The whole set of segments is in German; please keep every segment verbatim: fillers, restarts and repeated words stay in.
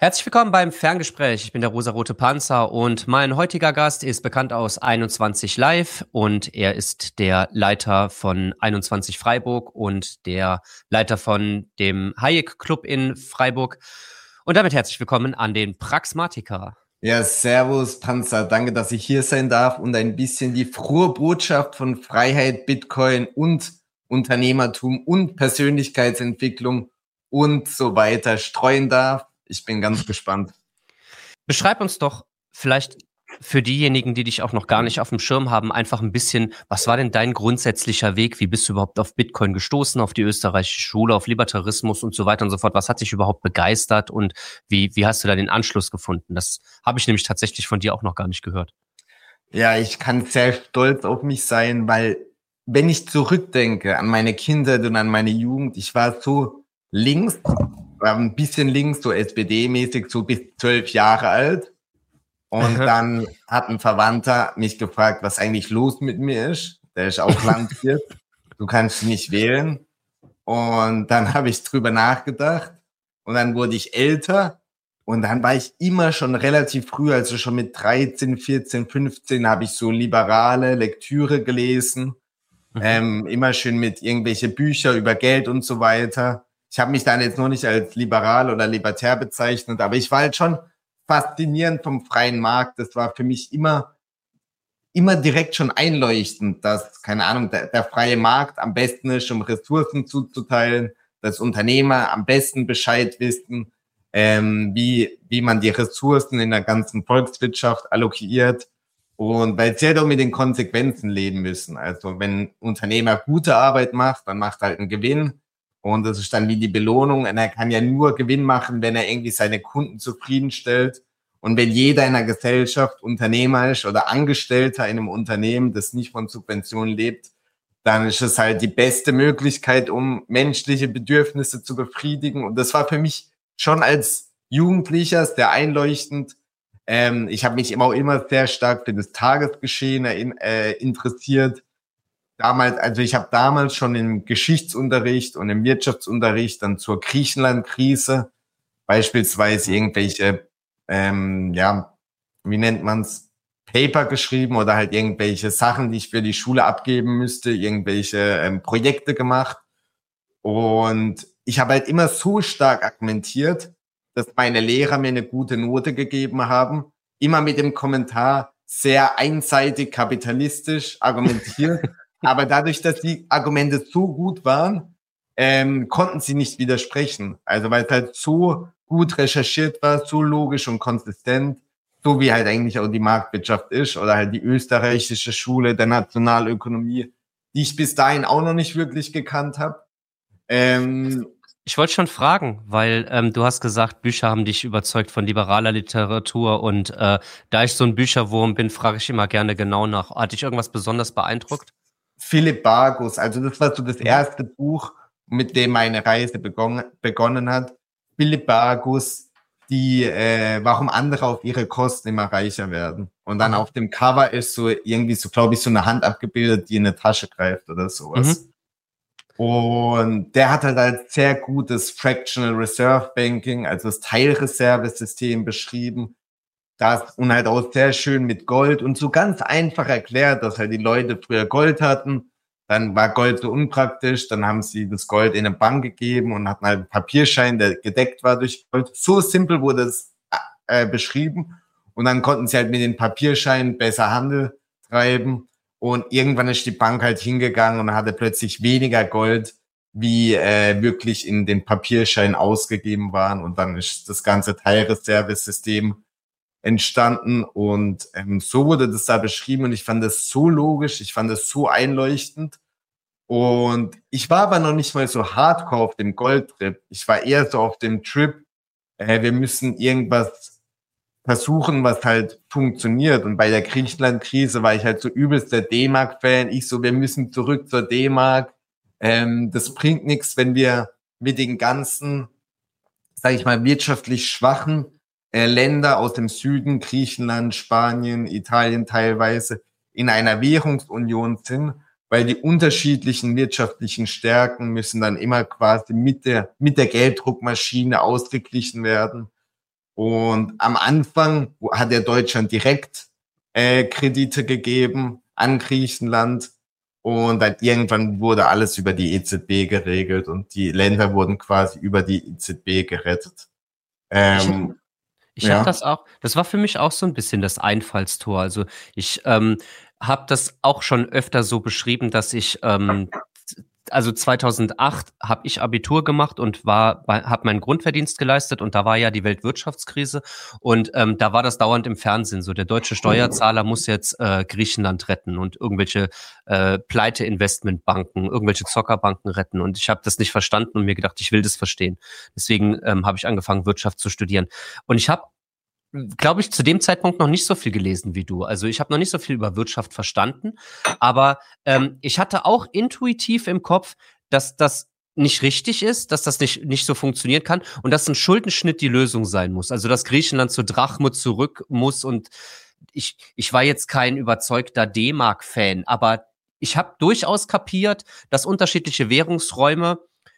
Herzlich willkommen beim Ferngespräch. Ich bin der rosarote Panzer und mein heutiger Gast ist bekannt aus einundzwanzig Live und er ist der Leiter von einundzwanzig Freiburg und der Leiter von dem Hayek Club in Freiburg. Und damit herzlich willkommen an den Praxmatiker. Ja, servus Panzer, danke, dass ich hier sein darf und ein bisschen die frohe Botschaft von Freiheit, Bitcoin und Unternehmertum und Persönlichkeitsentwicklung und so weiter streuen darf. Ich bin ganz gespannt. Beschreib uns doch vielleicht für diejenigen, die dich auch noch gar nicht auf dem Schirm haben, einfach ein bisschen, was war denn dein grundsätzlicher Weg? Wie bist du überhaupt auf Bitcoin gestoßen, auf die österreichische Schule, auf Libertarismus und so weiter und so fort? Was hat dich überhaupt begeistert und wie, wie hast du da den Anschluss gefunden? Das habe ich nämlich tatsächlich von dir auch noch gar nicht gehört. Ja, ich kann sehr stolz auf mich sein, weil wenn ich zurückdenke an meine Kindheit und an meine Jugend, ich war so links, war ein bisschen links, so S P D-mäßig, so bis zwölf Jahre alt. Und dann hat ein Verwandter mich gefragt, was eigentlich los mit mir ist. Der ist auch Landwirt. Du kannst nicht wählen. Und dann habe ich drüber nachgedacht. Und dann wurde ich älter. Und dann war ich immer schon relativ früh, also schon mit dreizehn, vierzehn, fünfzehn, habe ich so liberale Lektüre gelesen. Mhm. Ähm, immer schön mit irgendwelche Bücher über Geld und so weiter. Ich habe mich dann jetzt noch nicht als liberal oder libertär bezeichnet, aber ich war halt schon faszinierend vom freien Markt. Das war für mich immer, immer direkt schon einleuchtend, dass, keine Ahnung, der, der freie Markt am besten ist, um Ressourcen zuzuteilen, dass Unternehmer am besten Bescheid wissen, ähm, wie, wie man die Ressourcen in der ganzen Volkswirtschaft allokiert und weil sie doch mit den Konsequenzen leben müssen. Also wenn ein Unternehmer gute Arbeit macht, dann macht er halt einen Gewinn. Und das ist dann wie die Belohnung. Und er kann ja nur Gewinn machen, wenn er irgendwie seine Kunden zufriedenstellt. Und wenn jeder in einer Gesellschaft Unternehmer ist oder Angestellter in einem Unternehmen, das nicht von Subventionen lebt, dann ist es halt die beste Möglichkeit, um menschliche Bedürfnisse zu befriedigen. Und das war für mich schon als Jugendlicher sehr einleuchtend. Ähm, ich habe mich immer auch immer sehr stark für das Tagesgeschehen äh, interessiert. Damals, also ich habe damals schon im Geschichtsunterricht und im Wirtschaftsunterricht dann zur Griechenland-Krise beispielsweise irgendwelche, ähm, ja, wie nennt man's, Paper geschrieben oder halt irgendwelche Sachen, die ich für die Schule abgeben müsste, irgendwelche ähm, Projekte gemacht. Und ich habe halt immer so stark argumentiert, dass meine Lehrer mir eine gute Note gegeben haben, immer mit dem Kommentar sehr einseitig kapitalistisch argumentiert. Aber dadurch, dass die Argumente so gut waren, ähm, konnten sie nicht widersprechen. Also weil es halt so gut recherchiert war, so logisch und konsistent, so wie halt eigentlich auch die Marktwirtschaft ist oder halt die österreichische Schule der Nationalökonomie, die ich bis dahin auch noch nicht wirklich gekannt habe. Ähm, ich wollte schon fragen, weil ähm, du hast gesagt, Bücher haben dich überzeugt von liberaler Literatur und äh, da ich so ein Bücherwurm bin, frage ich immer gerne genau nach. Hat dich irgendwas besonders beeindruckt? Philipp Bargus, also das war so das erste Buch, mit dem meine Reise begonnen, begonnen hat. Philipp Bargus, die, äh, warum andere auf ihre Kosten immer reicher werden. Und dann auf dem Cover ist so irgendwie so, glaube ich, so eine Hand abgebildet, die in eine Tasche greift oder sowas. Mhm. Und der hat halt als sehr gutes Fractional Reserve Banking, also das Teilreservesystem beschrieben. Das und halt auch sehr schön mit Gold und so ganz einfach erklärt, dass halt die Leute früher Gold hatten, dann war Gold so unpraktisch, dann haben sie das Gold in eine Bank gegeben und hatten halt einen Papierschein, der gedeckt war durch Gold. So simpel wurde es äh, beschrieben und dann konnten sie halt mit den Papierscheinen besser Handel treiben und irgendwann ist die Bank halt hingegangen und hatte plötzlich weniger Gold, wie äh, wirklich in den Papierscheinen ausgegeben waren und dann ist das ganze Teilreservesystem entstanden und ähm, so wurde das da beschrieben und ich fand das so logisch, ich fand das so einleuchtend und ich war aber noch nicht mal so hardcore auf dem Goldtrip. Ich war eher so auf dem Trip, äh, wir müssen irgendwas versuchen, was halt funktioniert und bei der Griechenland-Krise war ich halt so übelst der D-Mark-Fan. Ich so, wir müssen zurück zur D-Mark. Ähm, das bringt nichts, wenn wir mit den ganzen, sag ich mal, wirtschaftlich schwachen Länder aus dem Süden, Griechenland, Spanien, Italien teilweise, in einer Währungsunion sind, weil die unterschiedlichen wirtschaftlichen Stärken müssen dann immer quasi mit der, mit der Gelddruckmaschine ausgeglichen werden. Und am Anfang hat der Deutschland direkt äh, Kredite gegeben an Griechenland. Und dann irgendwann wurde alles über die E Z B geregelt und die Länder wurden quasi über die E Z B gerettet. Ähm, Ich ja. habe das auch, das war für mich auch so ein bisschen das Einfallstor. Also ich ähm, habe das auch schon öfter so beschrieben, dass ich, ähm, also zweitausendacht habe ich Abitur gemacht und war, habe meinen Grundverdienst geleistet und da war ja die Weltwirtschaftskrise und ähm, da war das dauernd im Fernsehen so, der deutsche Steuerzahler muss jetzt äh, Griechenland retten und irgendwelche äh, Pleite-Investmentbanken, irgendwelche Zockerbanken retten und ich habe das nicht verstanden und mir gedacht, ich will das verstehen. Deswegen ähm, habe ich angefangen, Wirtschaft zu studieren. Und ich habe, glaube ich, zu dem Zeitpunkt noch nicht so viel gelesen wie du. Also ich habe noch nicht so viel über Wirtschaft verstanden, aber ähm, ich hatte auch intuitiv im Kopf, dass das nicht richtig ist, dass das nicht, nicht so funktionieren kann und dass ein Schuldenschnitt die Lösung sein muss. Also dass Griechenland zur Drachme zurück muss und ich, ich war jetzt kein überzeugter D-Mark-Fan, aber ich habe durchaus kapiert, dass unterschiedliche Währungsräume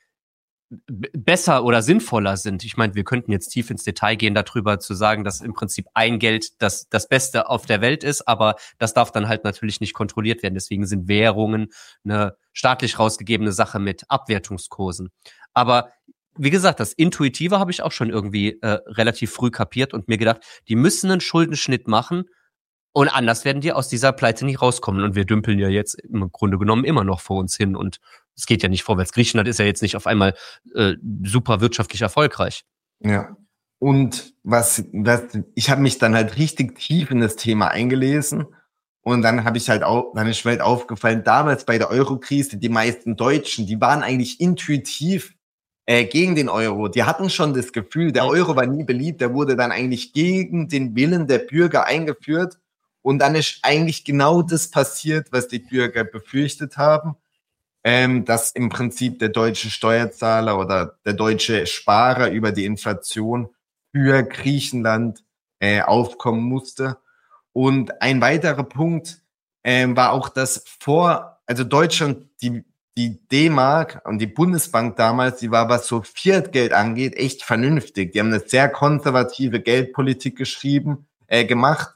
besser oder sinnvoller sind. Ich meine, wir könnten jetzt tief ins Detail gehen darüber zu sagen, dass im Prinzip ein Geld das, das Beste auf der Welt ist, aber das darf dann halt natürlich nicht kontrolliert werden. Deswegen sind Währungen eine staatlich rausgegebene Sache mit Abwertungskursen. Aber wie gesagt, das Intuitive habe ich auch schon irgendwie äh, relativ früh kapiert und mir gedacht, die müssen einen Schuldenschnitt machen und anders werden die aus dieser Pleite nicht rauskommen. Und wir dümpeln ja jetzt im Grunde genommen immer noch vor uns hin und es geht ja nicht vorwärts. Griechenland ist ja jetzt nicht auf einmal äh, super wirtschaftlich erfolgreich. Ja. Und was, was ich habe mich dann halt richtig tief in das Thema eingelesen und dann habe ich halt auch, dann ist mir halt aufgefallen, damals bei der Euro-Krise, die meisten Deutschen, die waren eigentlich intuitiv äh, gegen den Euro. Die hatten schon das Gefühl, der Euro war nie beliebt, der wurde dann eigentlich gegen den Willen der Bürger eingeführt und dann ist eigentlich genau das passiert, was die Bürger befürchtet haben. Ähm, dass im Prinzip der deutsche Steuerzahler oder der deutsche Sparer über die Inflation für Griechenland äh, aufkommen musste. Und ein weiterer Punkt ähm, war auch, dass vor, also Deutschland, die, die D-Mark und die Bundesbank damals, die war, was so Fiat-Geld angeht, echt vernünftig. Die haben eine sehr konservative Geldpolitik geschrieben, äh, gemacht.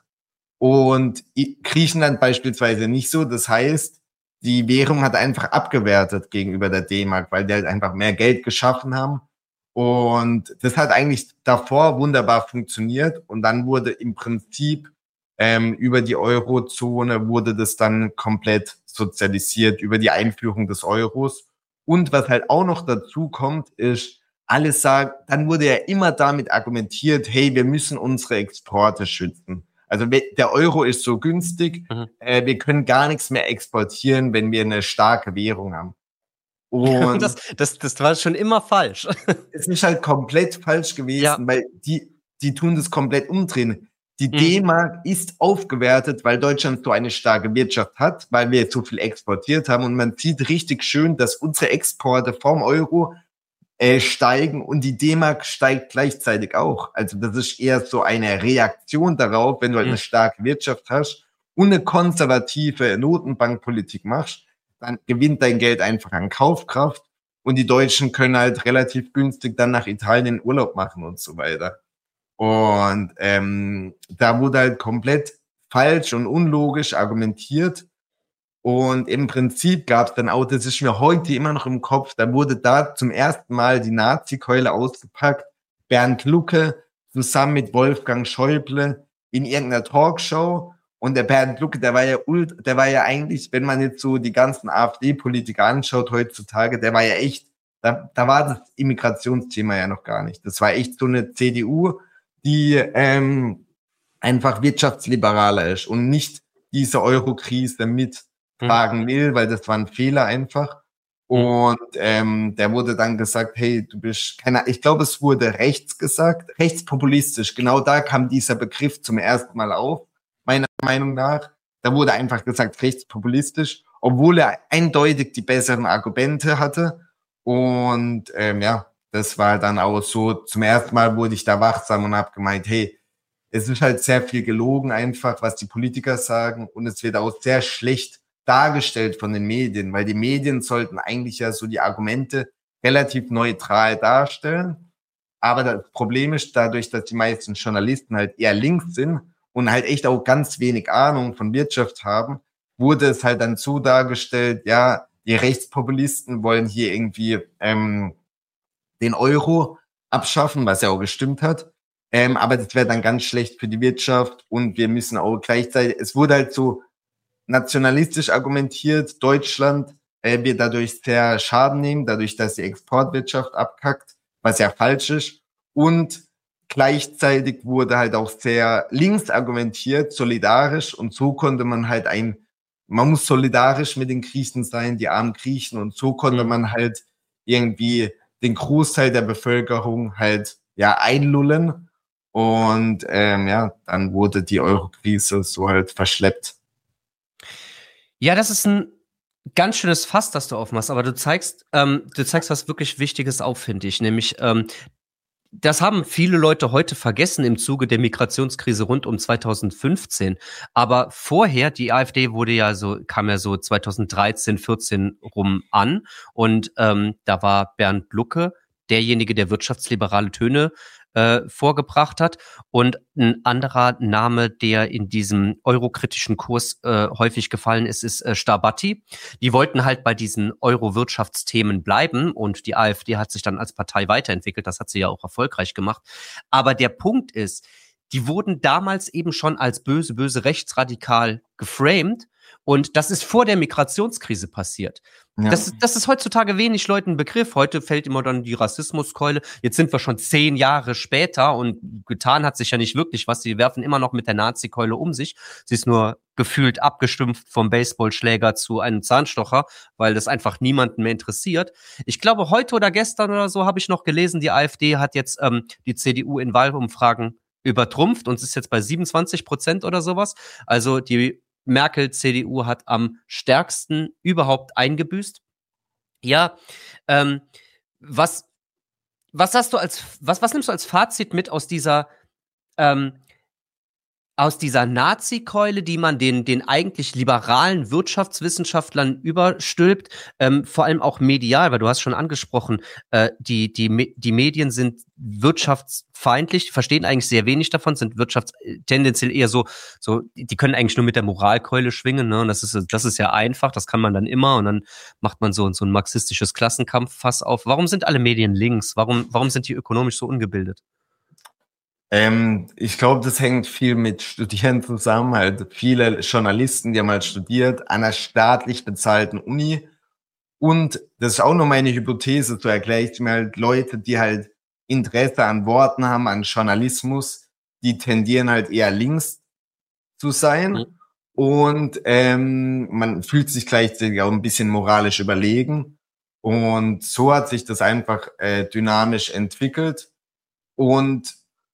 Und Griechenland beispielsweise nicht so. Das heißt, die Währung hat einfach abgewertet gegenüber der D-Mark, weil die halt einfach mehr Geld geschaffen haben. Und das hat eigentlich davor wunderbar funktioniert. Und dann wurde im Prinzip ähm, über die Eurozone wurde das dann komplett sozialisiert über die Einführung des Euros. Und was halt auch noch dazu kommt, ist, alles sagen, dann wurde ja immer damit argumentiert, hey, wir müssen unsere Exporte schützen. Also der Euro ist so günstig, mhm. äh, wir können gar nichts mehr exportieren, wenn wir eine starke Währung haben. Und das, das, das war schon immer falsch. Es ist halt komplett falsch gewesen, ja. weil die, die tun das komplett umdrehen. Die mhm. D-Mark ist aufgewertet, weil Deutschland so eine starke Wirtschaft hat, weil wir so viel exportiert haben und man sieht richtig schön, dass unsere Exporte vom Euro Äh, steigen und die D-Mark steigt gleichzeitig auch. Also das ist eher so eine Reaktion darauf, wenn du halt eine starke Wirtschaft hast und eine konservative Notenbankpolitik machst, dann gewinnt dein Geld einfach an Kaufkraft und die Deutschen können halt relativ günstig dann nach Italien Urlaub machen und so weiter. Und ähm, da wurde halt komplett falsch und unlogisch argumentiert. Und im Prinzip gab es dann auch, das ist mir heute immer noch im Kopf, da wurde da zum ersten Mal die Nazi-Keule ausgepackt. Bernd Lucke zusammen mit Wolfgang Schäuble in irgendeiner Talkshow. Und der Bernd Lucke, der war ja ult, der war ja eigentlich, wenn man jetzt so die ganzen AfD-Politiker anschaut heutzutage, der war ja echt, da, da war das Immigrationsthema ja noch gar nicht. Das war echt so eine C D U, die ähm, einfach wirtschaftsliberaler ist und nicht diese Euro-Krise mit tragen will, weil das war ein Fehler einfach. Und ähm, der wurde dann gesagt, hey, du bist keine, ich glaube, es wurde rechts gesagt, rechtspopulistisch. Genau da kam dieser Begriff zum ersten Mal auf, meiner Meinung nach. Da wurde einfach gesagt, rechtspopulistisch, obwohl er eindeutig die besseren Argumente hatte. Und ähm, ja, das war dann auch so, zum ersten Mal wurde ich da wachsam und habe gemeint, hey, es ist halt sehr viel gelogen einfach, was die Politiker sagen. Und es wird auch sehr schlecht dargestellt von den Medien, weil die Medien sollten eigentlich ja so die Argumente relativ neutral darstellen. Aber das Problem ist dadurch, dass die meisten Journalisten halt eher links sind und halt echt auch ganz wenig Ahnung von Wirtschaft haben, wurde es halt dann so dargestellt, ja, die Rechtspopulisten wollen hier irgendwie ähm, den Euro abschaffen, was ja auch gestimmt hat. Ähm, aber das wäre dann ganz schlecht für die Wirtschaft und wir müssen auch gleichzeitig, es wurde halt so nationalistisch argumentiert, Deutschland äh, wird dadurch sehr Schaden nehmen, dadurch, dass die Exportwirtschaft abkackt, was ja falsch ist. Und gleichzeitig wurde halt auch sehr links argumentiert, solidarisch und so konnte man halt ein, man muss solidarisch mit den Griechen sein, die armen Griechen und so konnte mhm. man halt irgendwie den Großteil der Bevölkerung halt ja einlullen und ähm, ja, dann wurde die Euro-Krise so halt verschleppt. Ja, das ist ein ganz schönes Fass, das du aufmachst, aber du zeigst, ähm, du zeigst was wirklich Wichtiges auf, finde ich, nämlich ähm, das haben viele Leute heute vergessen im Zuge der Migrationskrise rund um zweitausendfünfzehn. Aber vorher, die AfD wurde ja so, kam ja so zweitausenddreizehn, vierzehn rum an und ähm, da war Bernd Lucke derjenige, der wirtschaftsliberale Töne äh, vorgebracht hat. Und ein anderer Name, der in diesem eurokritischen Kurs äh, häufig gefallen ist, ist äh, Starbatty. Die wollten halt bei diesen Euro-Wirtschaftsthemen bleiben und die AfD hat sich dann als Partei weiterentwickelt. Das hat sie ja auch erfolgreich gemacht. Aber der Punkt ist, die wurden damals eben schon als böse, böse rechtsradikal geframed. Und das ist vor der Migrationskrise passiert. Ja. Das, das ist heutzutage wenig Leuten ein Begriff. Heute fällt immer dann die Rassismuskeule. Jetzt sind wir schon zehn Jahre später und getan hat sich ja nicht wirklich was. Sie werfen immer noch mit der Nazi-Keule um sich. Sie ist nur gefühlt abgestumpft vom Baseballschläger zu einem Zahnstocher, weil das einfach niemanden mehr interessiert. Ich glaube, heute oder gestern oder so habe ich noch gelesen, die AfD hat jetzt ähm, die C D U in Wahlumfragen übertrumpft und es ist jetzt bei siebenundzwanzig Prozent oder sowas. Also die Merkel, C D U hat am stärksten überhaupt eingebüßt. Ja, ähm, was, was hast du als, was, was nimmst du als Fazit mit aus dieser, ähm, aus dieser Nazi-Keule, die man den, den eigentlich liberalen Wirtschaftswissenschaftlern überstülpt, ähm, vor allem auch medial, weil du hast schon angesprochen, äh, die, die, die Medien sind wirtschaftsfeindlich, verstehen eigentlich sehr wenig davon, sind wirtschafts tendenziell eher so, so, die können eigentlich nur mit der Moralkeule schwingen, ne? Und das ist, das ist ja einfach, das kann man dann immer und dann macht man so, so ein marxistisches Klassenkampffass auf. Warum sind alle Medien links? Warum, warum sind die ökonomisch so ungebildet? Ähm, ich glaube, das hängt viel mit Studieren zusammen. Halt viele Journalisten, die haben halt studiert an einer staatlich bezahlten Uni. Und das ist auch nur meine Hypothese, so erkläre ich mir halt Leute, die halt Interesse an Worten haben, an Journalismus, die tendieren halt eher links zu sein. Mhm. Und ähm, man fühlt sich gleichzeitig auch ein bisschen moralisch überlegen. Und so hat sich das einfach äh, dynamisch entwickelt. Und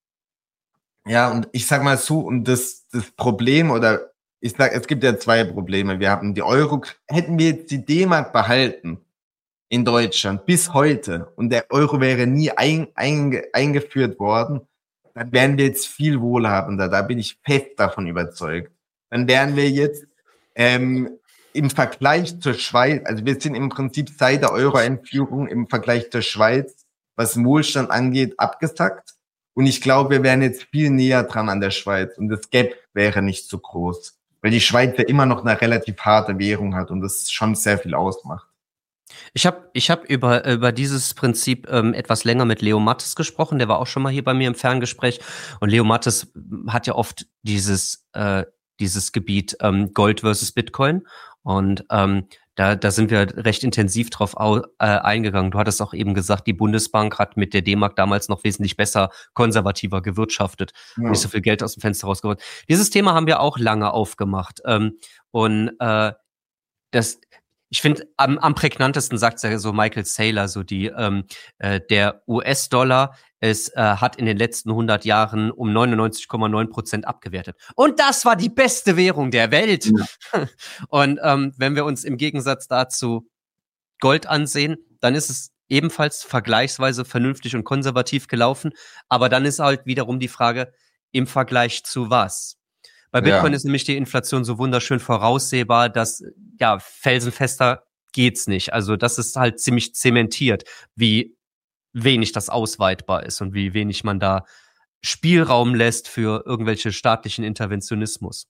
ja, und ich sag mal so, und das, das Problem, oder ich sag, es gibt ja zwei Probleme. Wir haben die Euro, hätten wir jetzt die D-Mark behalten in Deutschland bis heute und der Euro wäre nie ein, ein, eingeführt worden, dann wären wir jetzt viel wohlhabender. Da bin ich fest davon überzeugt. Dann wären wir jetzt ähm, im Vergleich zur Schweiz, also wir sind im Prinzip seit der Euro-Einführung im Vergleich zur Schweiz, was den Wohlstand angeht, abgesackt. Und ich glaube, wir wären jetzt viel näher dran an der Schweiz und das Gap wäre nicht so groß, weil die Schweiz ja immer noch eine relativ harte Währung hat und das schon sehr viel ausmacht. Ich habe ich hab über, über dieses Prinzip ähm, etwas länger mit Leo Mattes gesprochen, der war auch schon mal hier bei mir im Ferngespräch und Leo Mattes hat ja oft dieses, äh, dieses Gebiet ähm, Gold versus Bitcoin und ähm, Da, da sind wir recht intensiv drauf au, äh, eingegangen. Du hattest auch eben gesagt, die Bundesbank hat mit der D-Mark damals noch wesentlich besser, konservativer gewirtschaftet, ja. Nicht so viel Geld aus dem Fenster rausgeholt. Dieses Thema haben wir auch lange aufgemacht. Ähm, und äh, das, ich finde, am, am prägnantesten sagt ja so Michael Saylor, so die ähm, äh, der U S-Dollar es äh, hat in den letzten hundert Jahren um neunundneunzig Komma neun Prozent abgewertet. Und das war die beste Währung der Welt. Ja. Und ähm, wenn wir uns im Gegensatz dazu Gold ansehen, dann ist es ebenfalls vergleichsweise vernünftig und konservativ gelaufen. Aber dann ist halt wiederum die Frage, im Vergleich zu was? Bei Bitcoin ja. ist nämlich die Inflation so wunderschön voraussehbar, dass ja felsenfester geht's nicht. Also das ist halt ziemlich zementiert, wie wenig das ausweitbar ist und wie wenig man da Spielraum lässt für irgendwelche staatlichen Interventionismus.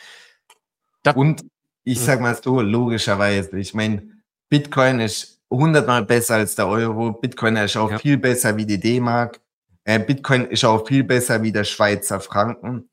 Das, und ich sag mal so, logischerweise, ich meine, Bitcoin ist hundertmal besser als der Euro, Bitcoin ist auch ja. viel besser wie die D-Mark, äh, Bitcoin ist auch viel besser wie der Schweizer Franken.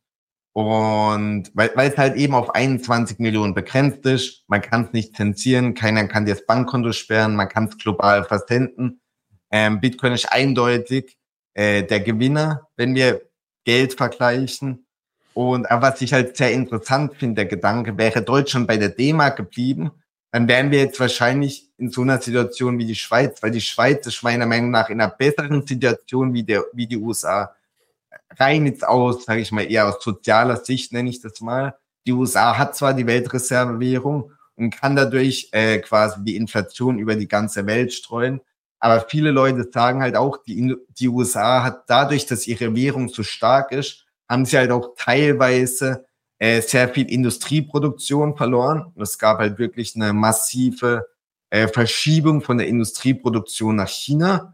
Und weil, weil es halt eben auf einundzwanzig Millionen begrenzt ist, man kann es nicht zensieren, keiner kann dir das Bankkonto sperren, man kann es global versenden. Ähm, Bitcoin ist eindeutig äh, der Gewinner, wenn wir Geld vergleichen. Und aber was ich halt sehr interessant finde, der Gedanke, wäre Deutschland bei der D-Mark geblieben, dann wären wir jetzt wahrscheinlich in so einer Situation wie die Schweiz, weil die Schweiz ist meiner Meinung nach in einer besseren Situation wie der wie die U S A. Rein jetzt aus, sage ich mal, eher aus sozialer Sicht nenne ich das mal. Die U S A hat zwar die Weltreservewährung und kann dadurch äh, quasi die Inflation über die ganze Welt streuen, aber viele Leute sagen halt auch, die, die U S A hat dadurch, dass ihre Währung so stark ist, haben sie halt auch teilweise äh, sehr viel Industrieproduktion verloren. Und es gab halt wirklich eine massive äh, Verschiebung von der Industrieproduktion nach China.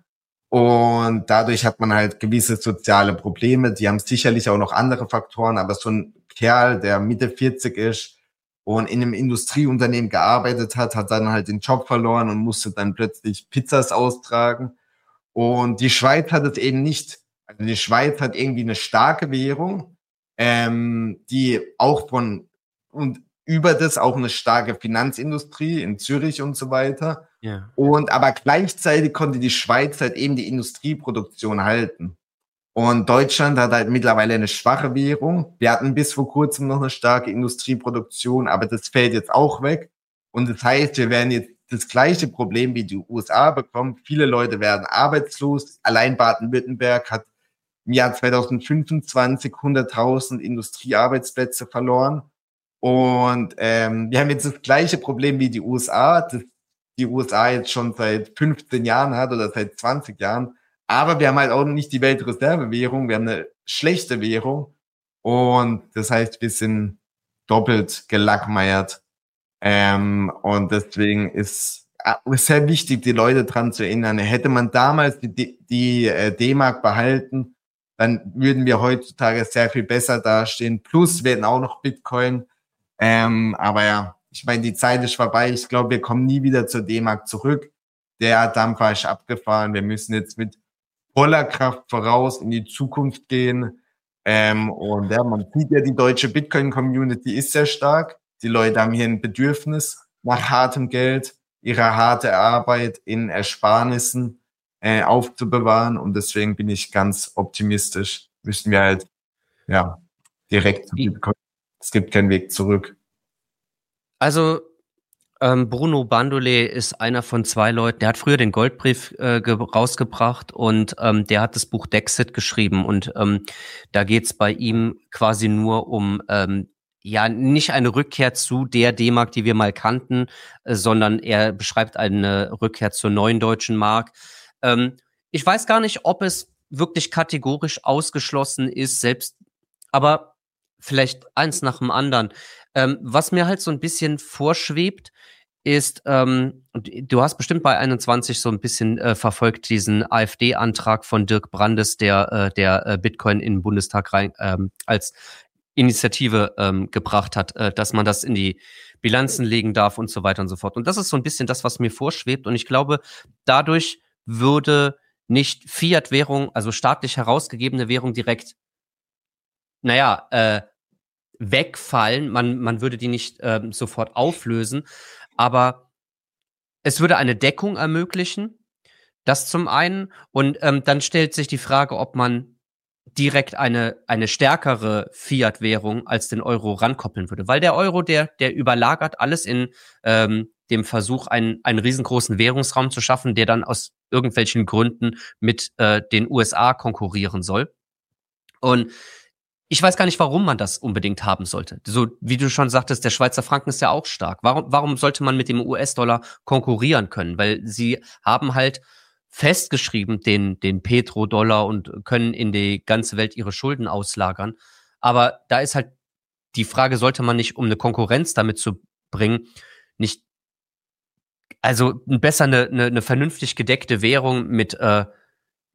Und dadurch hat man halt gewisse soziale Probleme. Die haben sicherlich auch noch andere Faktoren, aber so ein Kerl, der Mitte vierzig ist und in einem Industrieunternehmen gearbeitet hat, hat dann halt den Job verloren und musste dann plötzlich Pizzas austragen. Und die Schweiz hat es eben nicht. Also die Schweiz hat irgendwie eine starke Währung, ähm, die auch von, und über das auch eine starke Finanzindustrie in Zürich und so weiter. Ja. Und aber gleichzeitig konnte die Schweiz halt eben die Industrieproduktion halten. Und Deutschland hat halt mittlerweile eine schwache Währung. Wir hatten bis vor kurzem noch eine starke Industrieproduktion, aber das fällt jetzt auch weg. Und das heißt, wir werden jetzt das gleiche Problem wie die U S A bekommen. Viele Leute werden arbeitslos. Allein Baden-Württemberg hat im Jahr zwanzig fünfundzwanzig hunderttausend Industriearbeitsplätze verloren. Und ähm, wir haben jetzt das gleiche Problem wie die U S A, das die U S A jetzt schon seit fünfzehn Jahren hat oder seit zwanzig Jahren. Aber wir haben halt auch nicht die Weltreservewährung, wir haben eine schlechte Währung. Und das heißt, wir sind doppelt gelackmeiert. Ähm, und deswegen ist es sehr wichtig, die Leute dran zu erinnern. Hätte man damals die, die, die äh, D-Mark behalten, dann würden wir heutzutage sehr viel besser dastehen. Plus wir hätten auch noch Bitcoin. Ähm, aber ja, ich meine, die Zeit ist vorbei. Ich glaube, wir kommen nie wieder zur D-Mark zurück. Der Dampfer ist abgefahren. Wir müssen jetzt mit voller Kraft voraus in die Zukunft gehen. Ähm, und ja, man sieht ja, die deutsche Bitcoin-Community ist sehr stark. Die Leute haben hier ein Bedürfnis nach hartem Geld, ihre harte Arbeit in Ersparnissen äh, aufzubewahren. Und deswegen bin ich ganz optimistisch. Müssen wir halt ja direkt zu Bitcoin. Es gibt keinen Weg zurück. Also ähm, Bruno Bandolet ist einer von zwei Leuten, der hat früher den Goldbrief äh, ge- rausgebracht und ähm, der hat das Buch Dexit geschrieben und ähm, da geht's bei ihm quasi nur um ähm, ja nicht eine Rückkehr zu der D-Mark, die wir mal kannten, äh, sondern er beschreibt eine Rückkehr zur neuen deutschen Mark. Ähm, ich weiß gar nicht, ob es wirklich kategorisch ausgeschlossen ist, selbst, aber vielleicht eins nach dem anderen. Ähm, was mir halt so ein bisschen vorschwebt, ist, ähm, du hast bestimmt bei einundzwanzig so ein bisschen äh, verfolgt, diesen AfD-Antrag von Dirk Brandes, der, äh, der äh, Bitcoin in den Bundestag rein ähm, als Initiative ähm, gebracht hat, äh, dass man das in die Bilanzen legen darf und so weiter und so fort. Und das ist so ein bisschen das, was mir vorschwebt. Und ich glaube, dadurch würde nicht Fiat-Währung, also staatlich herausgegebene Währung direkt, naja, äh, wegfallen. Man, man würde die nicht ähm, sofort auflösen, aber es würde eine Deckung ermöglichen. Das zum einen. Und ähm, dann stellt sich die Frage, ob man direkt eine, eine stärkere Fiat-Währung als den Euro rankoppeln würde. Weil der Euro, der, der überlagert alles in ähm, dem Versuch, einen, einen riesengroßen Währungsraum zu schaffen, der dann aus irgendwelchen Gründen mit äh, den U S A konkurrieren soll. Und ich weiß gar nicht, warum man das unbedingt haben sollte. So wie du schon sagtest, der Schweizer Franken ist ja auch stark. Warum, warum sollte man mit dem U S-Dollar konkurrieren können? Weil sie haben halt festgeschrieben den, den Petrodollar und können in die ganze Welt ihre Schulden auslagern. Aber da ist halt die Frage, sollte man nicht, um eine Konkurrenz damit zu bringen, nicht, also besser eine, eine, eine vernünftig gedeckte Währung mit, äh,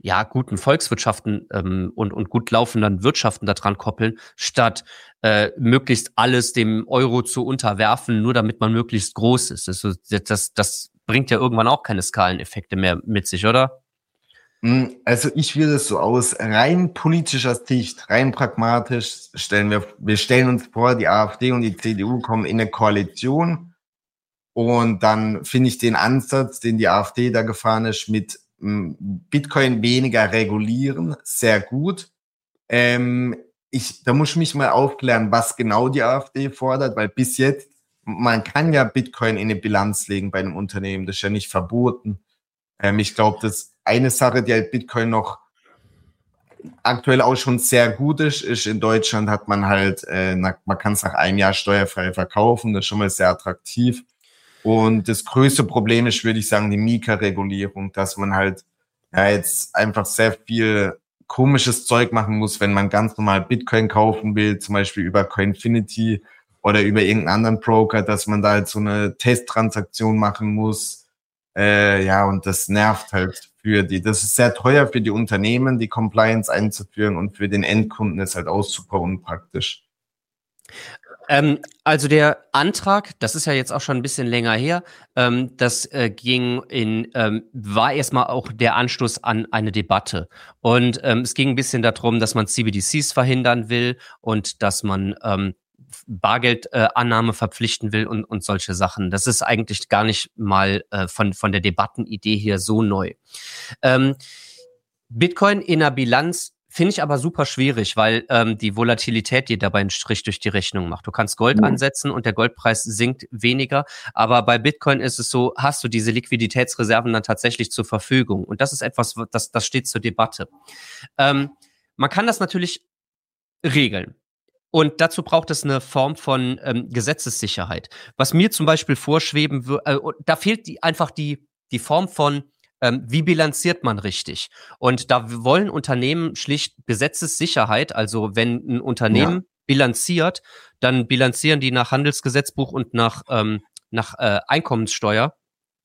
ja, guten Volkswirtschaften ähm, und, und gut laufenden Wirtschaften daran koppeln, statt äh, möglichst alles dem Euro zu unterwerfen, nur damit man möglichst groß ist. Das, das, das bringt ja irgendwann auch keine Skaleneffekte mehr mit sich, oder? Also ich würde es so aus rein politischer Sicht, rein pragmatisch stellen wir, wir stellen uns vor, die AfD und die C D U kommen in eine Koalition und dann finde ich den Ansatz, den die AfD da gefahren ist, mit Bitcoin weniger regulieren, sehr gut. Ähm, ich, da muss ich mich mal aufklären, was genau die AfD fordert, weil bis jetzt, man kann ja Bitcoin in eine Bilanz legen bei einem Unternehmen, das ist ja nicht verboten. Ähm, ich glaube, das eine Sache, die halt Bitcoin noch aktuell auch schon sehr gut ist, ist in Deutschland hat man halt, äh, na, man kann es nach einem Jahr steuerfrei verkaufen, das ist schon mal sehr attraktiv. Und das größte Problem ist, würde ich sagen, die Mika-Regulierung, dass man halt ja jetzt einfach sehr viel komisches Zeug machen muss, wenn man ganz normal Bitcoin kaufen will, zum Beispiel über Coinfinity oder über irgendeinen anderen Broker, dass man da halt so eine Testtransaktion machen muss. Äh, ja, und das nervt halt für die. Das ist sehr teuer für die Unternehmen, die Compliance einzuführen, und für den Endkunden ist halt auch super unpraktisch. Ähm, also der Antrag, das ist ja jetzt auch schon ein bisschen länger her, ähm, das äh, ging in, ähm, war erstmal auch der Anstoß an eine Debatte. Und ähm, es ging ein bisschen darum, dass man C B D Cs verhindern will und dass man ähm, Bargeldannahme äh, verpflichten will und, und solche Sachen. Das ist eigentlich gar nicht mal äh, von, von der Debattenidee hier so neu. Ähm, Bitcoin in der Bilanz finde ich aber super schwierig, weil ähm, die Volatilität dir dabei einen Strich durch die Rechnung macht. Du kannst Gold mhm. ansetzen und der Goldpreis sinkt weniger, aber bei Bitcoin ist es so, hast du diese Liquiditätsreserven dann tatsächlich zur Verfügung? Und das ist etwas, das, das steht zur Debatte. Ähm, man kann das natürlich regeln. Und dazu braucht es eine Form von ähm, Gesetzessicherheit. Was mir zum Beispiel vorschweben würde, äh, da fehlt die, einfach die, die Form von, ähm, wie bilanziert man richtig? Und da wollen Unternehmen schlicht Gesetzessicherheit. Also wenn ein Unternehmen ja. bilanziert, dann bilanzieren die nach Handelsgesetzbuch und nach, ähm, nach äh, Einkommenssteuer.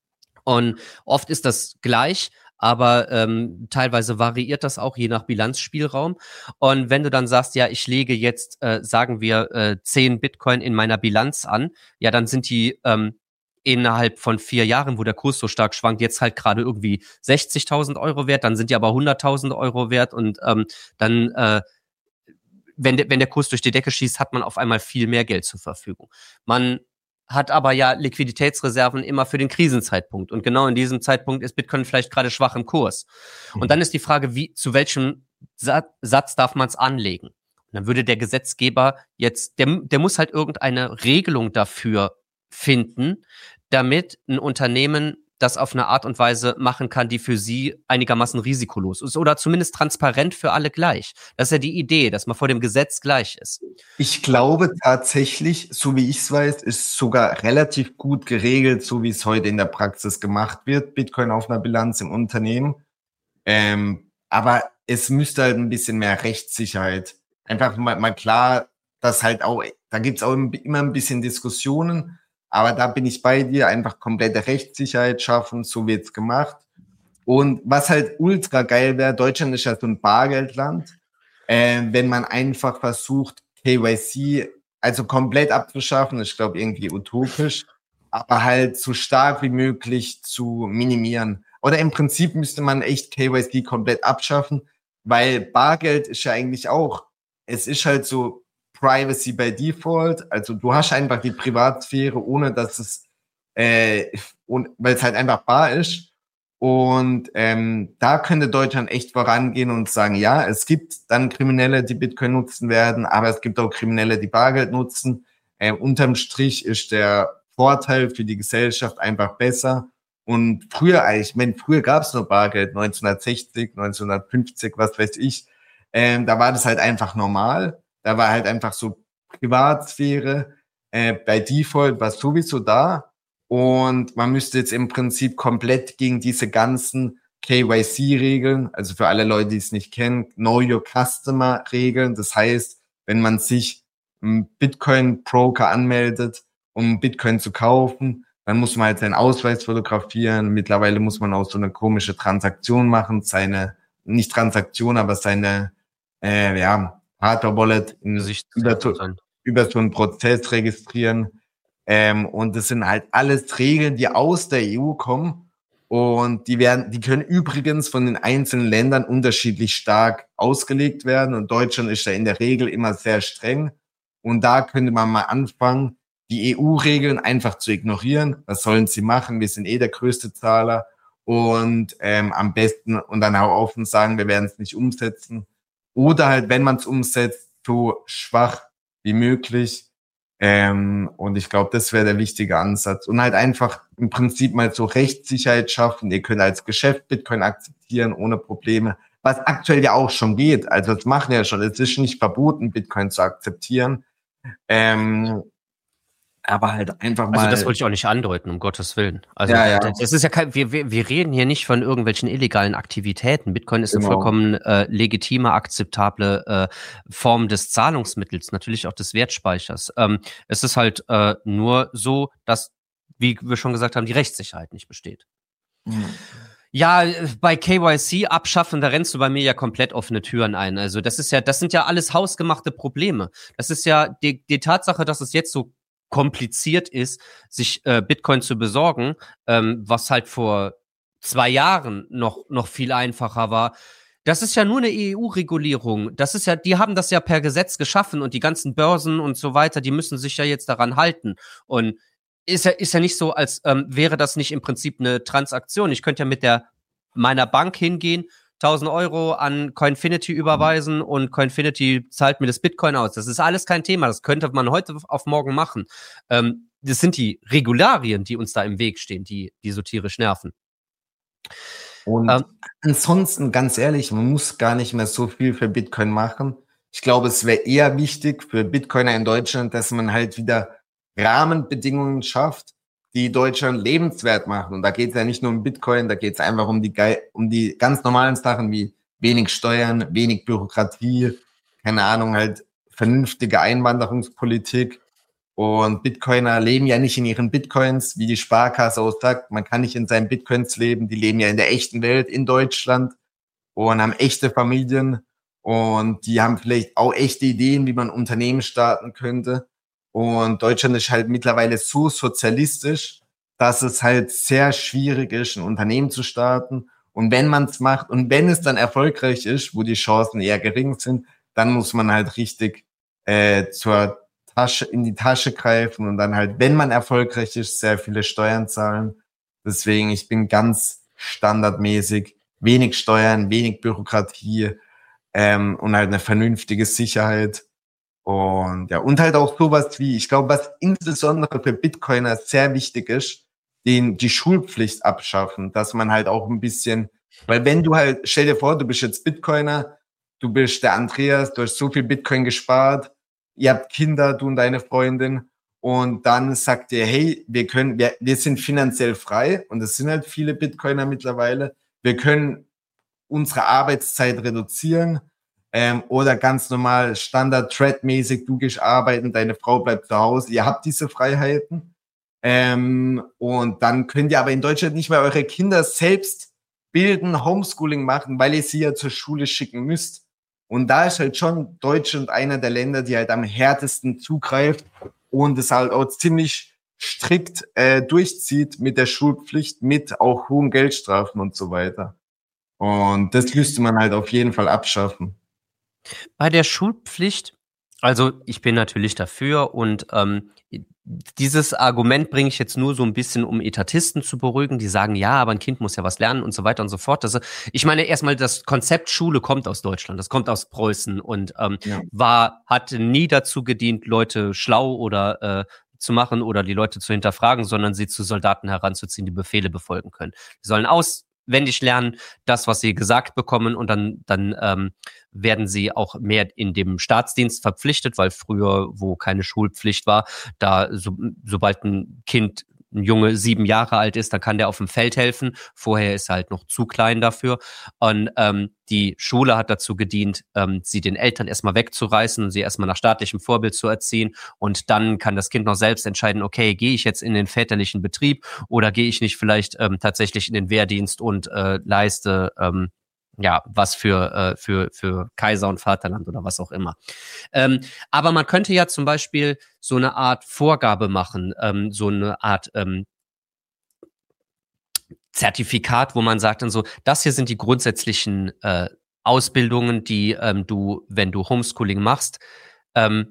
Und oft ist das gleich, aber ähm, teilweise variiert das auch je nach Bilanzspielraum. Und wenn du dann sagst, ja, ich lege jetzt, äh, sagen wir, äh, zehn Bitcoin in meiner Bilanz an, ja, dann sind die ähm, innerhalb von vier Jahren, wo der Kurs so stark schwankt, jetzt halt gerade irgendwie sechzigtausend Euro wert, dann sind die aber hunderttausend Euro wert und ähm, dann, äh, wenn, de- wenn der Kurs durch die Decke schießt, hat man auf einmal viel mehr Geld zur Verfügung. Man hat aber ja Liquiditätsreserven immer für den Krisenzeitpunkt. Und genau in diesem Zeitpunkt ist Bitcoin vielleicht gerade schwach im Kurs. Mhm. Und dann ist die Frage, wie, zu welchem Satz darf man es anlegen? Und dann würde der Gesetzgeber jetzt, der, der muss halt irgendeine Regelung dafür finden, damit ein Unternehmen das auf eine Art und Weise machen kann, die für sie einigermaßen risikolos ist oder zumindest transparent für alle gleich. Das ist ja die Idee, dass man vor dem Gesetz gleich ist. Ich glaube tatsächlich, so wie ich es weiß, ist sogar relativ gut geregelt, so wie es heute in der Praxis gemacht wird, Bitcoin auf einer Bilanz im Unternehmen. Ähm, aber es müsste halt ein bisschen mehr Rechtssicherheit. Einfach mal, mal klar, dass halt auch, da gibt's auch immer ein bisschen Diskussionen, aber da bin ich bei dir, einfach komplette Rechtssicherheit schaffen, so wird's gemacht. Und was halt ultra geil wäre, Deutschland ist ja so ein Bargeldland, äh, wenn man einfach versucht, K Y C also komplett abzuschaffen, ich glaube irgendwie utopisch, aber halt so stark wie möglich zu minimieren. Oder im Prinzip müsste man echt K Y C komplett abschaffen, weil Bargeld ist ja eigentlich auch, es ist halt so Privacy by Default, also du hast einfach die Privatsphäre, ohne dass es, äh, weil es halt einfach bar ist. Und ähm, da könnte Deutschland echt vorangehen und sagen, ja, es gibt dann Kriminelle, die Bitcoin nutzen werden, aber es gibt auch Kriminelle, die Bargeld nutzen. Ähm, unterm Strich ist der Vorteil für die Gesellschaft einfach besser. Und früher eigentlich, ich meine, früher gab es nur Bargeld, neunzehnhundertsechzig, neunzehnhundertfünfzig, was weiß ich. Ähm, da war das halt einfach normal. Da war halt einfach so Privatsphäre. Äh, bei Default war sowieso da. Und man müsste jetzt im Prinzip komplett gegen diese ganzen K Y C-Regeln, also für alle Leute, die es nicht kennen, Know Your Customer-Regeln. Das heißt, wenn man sich im Bitcoin-Broker anmeldet, um Bitcoin zu kaufen, dann muss man halt seinen Ausweis fotografieren. Mittlerweile muss man auch so eine komische Transaktion machen, seine nicht Transaktion, aber seine äh, ja, Hardware-Wallet in, über, so, über so einen Prozess registrieren. Ähm, und das sind halt alles Regeln, die aus der E U kommen. Und die werden, die können übrigens von den einzelnen Ländern unterschiedlich stark ausgelegt werden. Und Deutschland ist ja in der Regel immer sehr streng. Und da könnte man mal anfangen, die E U-Regeln einfach zu ignorieren. Was sollen sie machen? Wir sind eh der größte Zahler. Und ähm, am besten und dann auch offen sagen, wir werden es nicht umsetzen. Oder halt, wenn man es umsetzt, so schwach wie möglich. Ähm, und ich glaube, das wäre der wichtige Ansatz. Und halt einfach im Prinzip mal so Rechtssicherheit schaffen. Ihr könnt als Geschäft Bitcoin akzeptieren ohne Probleme. Was aktuell ja auch schon geht. Also das machen ja schon. Es ist nicht verboten, Bitcoin zu akzeptieren. Ähm, aber halt einfach mal. Also das wollte ich auch nicht andeuten, um Gottes Willen. Also ja, ja. das ist ja kein, wir, wir, wir reden hier nicht von irgendwelchen illegalen Aktivitäten. Bitcoin ist genau. eine vollkommen äh, legitime, akzeptable äh, Form des Zahlungsmittels, natürlich auch des Wertspeichers. Ähm, es ist halt äh, nur so, dass, wie wir schon gesagt haben, die Rechtssicherheit nicht besteht. Mhm. Ja, bei K Y C abschaffen, da rennst du bei mir ja komplett offene Türen ein. Also das ist ja, das sind ja alles hausgemachte Probleme. Das ist ja die, die Tatsache, dass es jetzt so kompliziert ist, sich äh, Bitcoin zu besorgen, ähm, was halt vor zwei Jahren noch noch viel einfacher war. Das ist ja nur eine E U-Regulierung. Das ist ja, die haben das ja per Gesetz geschaffen und die ganzen Börsen und so weiter, die müssen sich ja jetzt daran halten. Und ist ja ist ja nicht so, als ähm, wäre das nicht im Prinzip eine Transaktion. Ich könnte ja mit der meiner Bank hingehen, tausend Euro an Coinfinity überweisen und Coinfinity zahlt mir das Bitcoin aus. Das ist alles kein Thema. Das könnte man heute auf morgen machen. Ähm, das sind die Regularien, die uns da im Weg stehen, die, die so tierisch nerven. Und ähm, ansonsten, ganz ehrlich, man muss gar nicht mehr so viel für Bitcoin machen. Ich glaube, es wäre eher wichtig für Bitcoiner in Deutschland, dass man halt wieder Rahmenbedingungen schafft, die Deutschland lebenswert machen. Und da geht es ja nicht nur um Bitcoin, da geht es einfach um die um die ganz normalen Sachen wie wenig Steuern, wenig Bürokratie, keine Ahnung, halt vernünftige Einwanderungspolitik. Und Bitcoiner leben ja nicht in ihren Bitcoins, wie die Sparkasse auch sagt. Man kann nicht in seinen Bitcoins leben. Die leben ja in der echten Welt in Deutschland und haben echte Familien. Und die haben vielleicht auch echte Ideen, wie man Unternehmen starten könnte. Und Deutschland ist halt mittlerweile so sozialistisch, dass es halt sehr schwierig ist, ein Unternehmen zu starten. Und wenn man es macht und wenn es dann erfolgreich ist, wo die Chancen eher gering sind, dann muss man halt richtig äh, zur Tasche, in die Tasche greifen und dann halt, wenn man erfolgreich ist, sehr viele Steuern zahlen. Deswegen, ich bin ganz standardmäßig, wenig Steuern, wenig Bürokratie ähm, und halt eine vernünftige Sicherheit. Und ja, und halt auch sowas wie, ich glaube, was insbesondere für Bitcoiner sehr wichtig ist, den die Schulpflicht abschaffen, dass man halt auch ein bisschen, weil wenn du halt, stell dir vor, du bist jetzt Bitcoiner, du bist der Andreas, du hast so viel Bitcoin gespart, ihr habt Kinder, du und deine Freundin, und dann sagt ihr, hey, wir können, wir, wir sind finanziell frei, und es sind halt viele Bitcoiner mittlerweile, wir können unsere Arbeitszeit reduzieren, ähm, oder ganz normal Standard-Thread-mäßig, du gehst arbeiten, deine Frau bleibt zu Hause, ihr habt diese Freiheiten, ähm, und dann könnt ihr aber in Deutschland nicht mehr eure Kinder selbst bilden, Homeschooling machen, weil ihr sie ja zur Schule schicken müsst. Und da ist halt schon Deutschland einer der Länder, die halt am härtesten zugreift und es halt auch ziemlich strikt äh, durchzieht mit der Schulpflicht, mit auch hohen Geldstrafen und so weiter. Und das müsste man halt auf jeden Fall abschaffen. Bei der Schulpflicht, also ich bin natürlich dafür und ähm, dieses Argument bringe ich jetzt nur so ein bisschen, um Etatisten zu beruhigen, die sagen, ja, aber ein Kind muss ja was lernen und so weiter und so fort. Also ich meine, erstmal, das Konzept Schule kommt aus Deutschland, das kommt aus Preußen und ähm, ja. war hat nie dazu gedient, Leute schlau oder äh, zu machen oder die Leute zu hinterfragen, sondern sie zu Soldaten heranzuziehen, die Befehle befolgen können. Die sollen auswendig lernen, das, was sie gesagt bekommen, und dann dann ähm, werden sie auch mehr in dem Staatsdienst verpflichtet, weil früher, wo keine Schulpflicht war, da so, sobald ein Kind, ein Junge sieben Jahre alt ist, dann kann der auf dem Feld helfen. Vorher ist er halt noch zu klein dafür. Und ähm, die Schule hat dazu gedient, ähm, sie den Eltern erstmal wegzureißen und sie erstmal nach staatlichem Vorbild zu erziehen. Und dann kann das Kind noch selbst entscheiden, okay, gehe ich jetzt in den väterlichen Betrieb oder gehe ich nicht vielleicht ähm, tatsächlich in den Wehrdienst und äh, leiste ähm, ja, was für, äh, für, für Kaiser und Vaterland oder was auch immer. Ähm, aber man könnte ja zum Beispiel so eine Art Vorgabe machen, ähm, so eine Art ähm, Zertifikat, wo man sagt dann so, das hier sind die grundsätzlichen äh, Ausbildungen, die ähm, du, wenn du Homeschooling machst, ähm,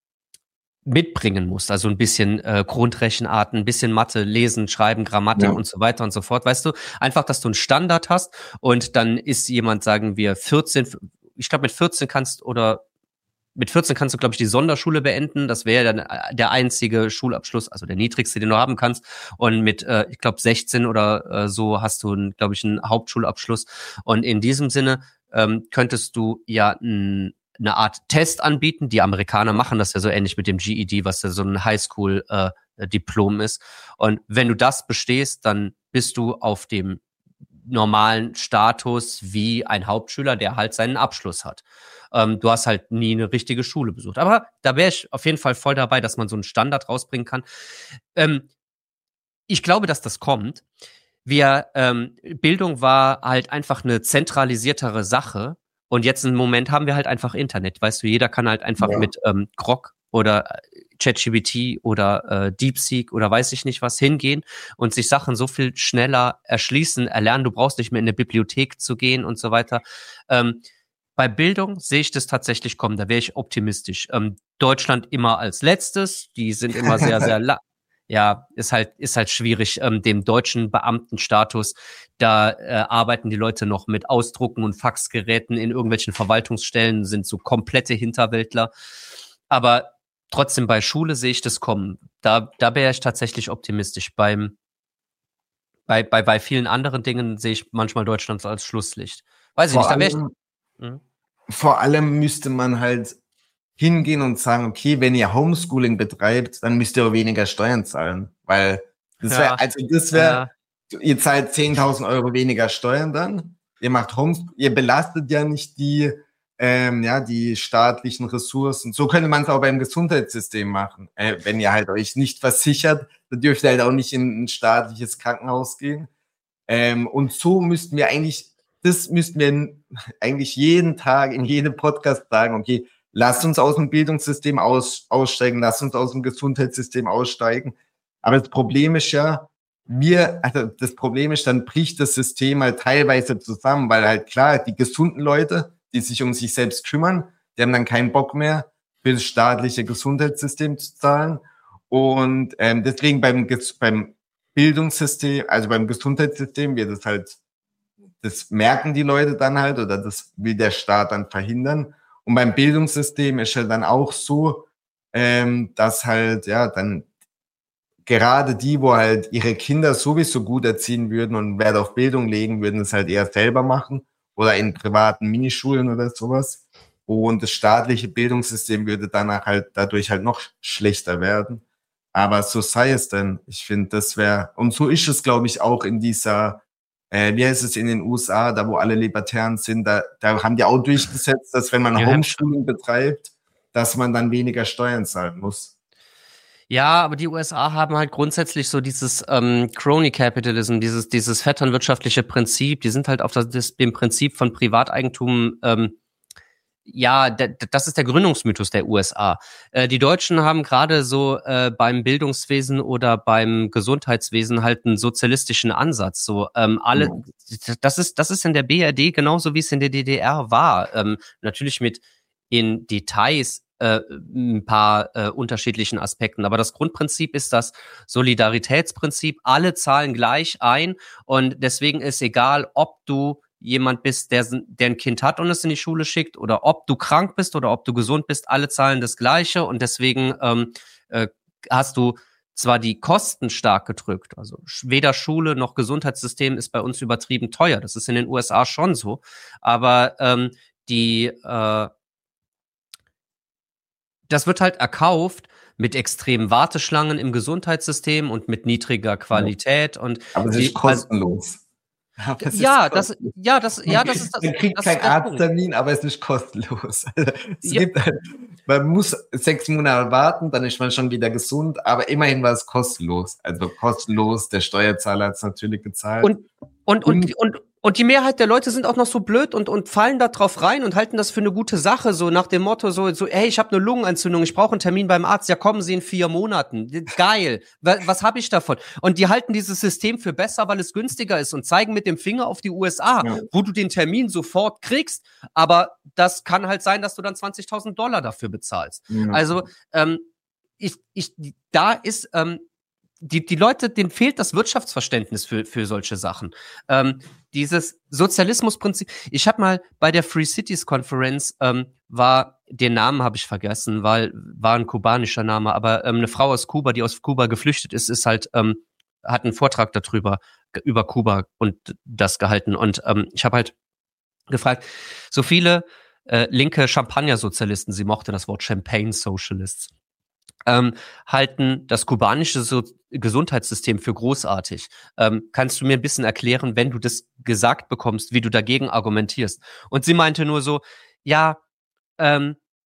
mitbringen musst. Also ein bisschen äh, Grundrechenarten, ein bisschen Mathe, Lesen, Schreiben, Grammatik Ja. und so weiter und so fort. Weißt du, einfach, dass du einen Standard hast und dann ist jemand, sagen wir, vierzehn, ich glaube mit vierzehn kannst oder mit vierzehn kannst du, glaube ich, die Sonderschule beenden. Das wäre dann der einzige Schulabschluss, also der niedrigste, den du haben kannst. Und mit, äh, ich glaube, sechzehn oder äh, so hast du, glaube ich, einen Hauptschulabschluss. Und in diesem Sinne ähm, könntest du ja ein eine Art Test anbieten. Die Amerikaner machen das ja so ähnlich mit dem G E D, was ja so ein Highschool-Diplom äh, ist. Und wenn du das bestehst, dann bist du auf dem normalen Status wie ein Hauptschüler, der halt seinen Abschluss hat. Ähm, du hast halt nie eine richtige Schule besucht. Aber da wäre ich auf jeden Fall voll dabei, dass man so einen Standard rausbringen kann. Ähm, ich glaube, dass das kommt. Wir, ähm, Bildung war halt einfach eine zentralisiertere Sache. Und jetzt im Moment haben wir halt einfach Internet. Weißt du, jeder kann halt einfach ja. mit ähm, Grok oder ChatGPT oder äh, DeepSeek oder weiß ich nicht was hingehen und sich Sachen so viel schneller erschließen, erlernen. Du brauchst nicht mehr in eine Bibliothek zu gehen und so weiter. Ähm, bei Bildung sehe ich das tatsächlich kommen. Da wäre ich optimistisch. Ähm, Deutschland immer als letztes. Die sind immer sehr, sehr la- Ja, ist halt, ist halt schwierig, ähm, dem deutschen Beamtenstatus. Da äh, arbeiten die Leute noch mit Ausdrucken und Faxgeräten in irgendwelchen Verwaltungsstellen, sind so komplette Hinterwäldler. Aber trotzdem bei Schule sehe ich das kommen. Da, da wäre ich tatsächlich optimistisch. Beim, bei, bei, bei vielen anderen Dingen sehe ich manchmal Deutschland als Schlusslicht. Weiß vor ich nicht, da wäre allem, ich. Hm? Vor allem müsste man halt hingehen und sagen, okay, wenn ihr Homeschooling betreibt, dann müsst ihr auch weniger Steuern zahlen, weil das wäre, ja. also das wäre, ja. ihr zahlt zehntausend Euro weniger Steuern dann, ihr macht Homes, ihr belastet ja nicht die, ähm, ja, die staatlichen Ressourcen. So könnte man es auch beim Gesundheitssystem machen. Äh, wenn ihr halt euch nicht versichert, dann dürft ihr halt auch nicht in ein staatliches Krankenhaus gehen. Ähm, und so müssten wir eigentlich, das müssten wir eigentlich jeden Tag in jedem Podcast sagen, okay, lasst uns aus dem Bildungssystem aus, aussteigen, lasst uns aus dem Gesundheitssystem aussteigen. Aber das Problem ist ja, wir, also das Problem ist, dann bricht das System halt teilweise zusammen, weil halt klar, die gesunden Leute, die sich um sich selbst kümmern, die haben dann keinen Bock mehr, für das staatliche Gesundheitssystem zu zahlen. Und ähm, deswegen beim, beim Bildungssystem, also beim Gesundheitssystem wird es halt, das merken die Leute dann halt oder das will der Staat dann verhindern. Und beim Bildungssystem ist halt dann auch so, ähm, dass halt, ja, dann gerade die, wo halt ihre Kinder sowieso gut erziehen würden und Wert auf Bildung legen, würden es halt eher selber machen oder in privaten Minischulen oder sowas. Und das staatliche Bildungssystem würde danach halt dadurch halt noch schlechter werden. Aber so sei es denn. Ich finde, das wäre, und so ist es, glaube ich, auch in dieser, äh, wie heißt es in den U S A, da wo alle Libertären sind, da, da haben die auch durchgesetzt, dass wenn man Homeschooling betreibt, dass man dann weniger Steuern zahlen muss. Ja, aber die U S A haben halt grundsätzlich so dieses ähm, Crony Capitalism, dieses dieses vetternwirtschaftliche Prinzip. Die sind halt auf das, das dem Prinzip von Privateigentum. Ähm, ja, d- das ist der Gründungsmythos der U S A. Äh, die Deutschen haben gerade so äh, beim Bildungswesen oder beim Gesundheitswesen halt einen sozialistischen Ansatz. So ähm, alle, das ist das ist in der B R D genauso wie es in der D D R war. Ähm, natürlich mit in Details äh, ein paar äh, unterschiedlichen Aspekten. Aber das Grundprinzip ist das Solidaritätsprinzip. Alle zahlen gleich ein und deswegen ist egal, ob du jemand bist, der, der ein Kind hat und es in die Schule schickt oder ob du krank bist oder ob du gesund bist, alle zahlen das Gleiche und deswegen ähm, äh, hast du zwar die Kosten stark gedrückt, also weder Schule noch Gesundheitssystem ist bei uns übertrieben teuer. Das ist in den U S A schon so, aber ähm, die äh, das wird halt erkauft mit extremen Warteschlangen im Gesundheitssystem und mit niedriger Qualität. Ja. Und aber es ist kostenlos. Aber es ja, ist kostenlos. das, ja, das, ja, das ist das. Man kriegt keinen Arzttermin, aber es ist kostenlos. Also, es ja. gibt halt, man muss sechs Monate warten, dann ist man schon wieder gesund, aber immerhin war es kostenlos. Also kostenlos, der Steuerzahler hat es natürlich gezahlt. Und, und, und, und, und Und die Mehrheit der Leute sind auch noch so blöd und und fallen da drauf rein und halten das für eine gute Sache, so nach dem Motto so, so hey, ich habe eine Lungenentzündung, ich brauche einen Termin beim Arzt. Ja, kommen Sie in vier Monaten. Geil. Was, was habe ich davon? Und die halten dieses System für besser, weil es günstiger ist und zeigen mit dem Finger auf die U S A, ja. wo du den Termin sofort kriegst. Aber das kann halt sein, dass du dann zwanzigtausend Dollar dafür bezahlst. Ja. Also ähm, ich, ich, da ist ähm, Die, die Leute, denen fehlt das Wirtschaftsverständnis für, für solche Sachen. Ähm, dieses Sozialismusprinzip. Ich habe mal bei der Free Cities Conference, ähm, war, den Namen habe ich vergessen, weil war ein kubanischer Name, aber ähm, eine Frau aus Kuba, die aus Kuba geflüchtet ist, ist halt, ähm, hat einen Vortrag darüber, über Kuba und das gehalten. Und ähm, ich habe halt gefragt, so viele äh, linke Champagner-Sozialisten, sie mochte das Wort Champagne-Socialists, Ähm, halten das kubanische so- Gesundheitssystem für großartig. Ähm, kannst du mir ein bisschen erklären, wenn du das gesagt bekommst, wie du dagegen argumentierst? Und sie meinte nur so, ja, ähm,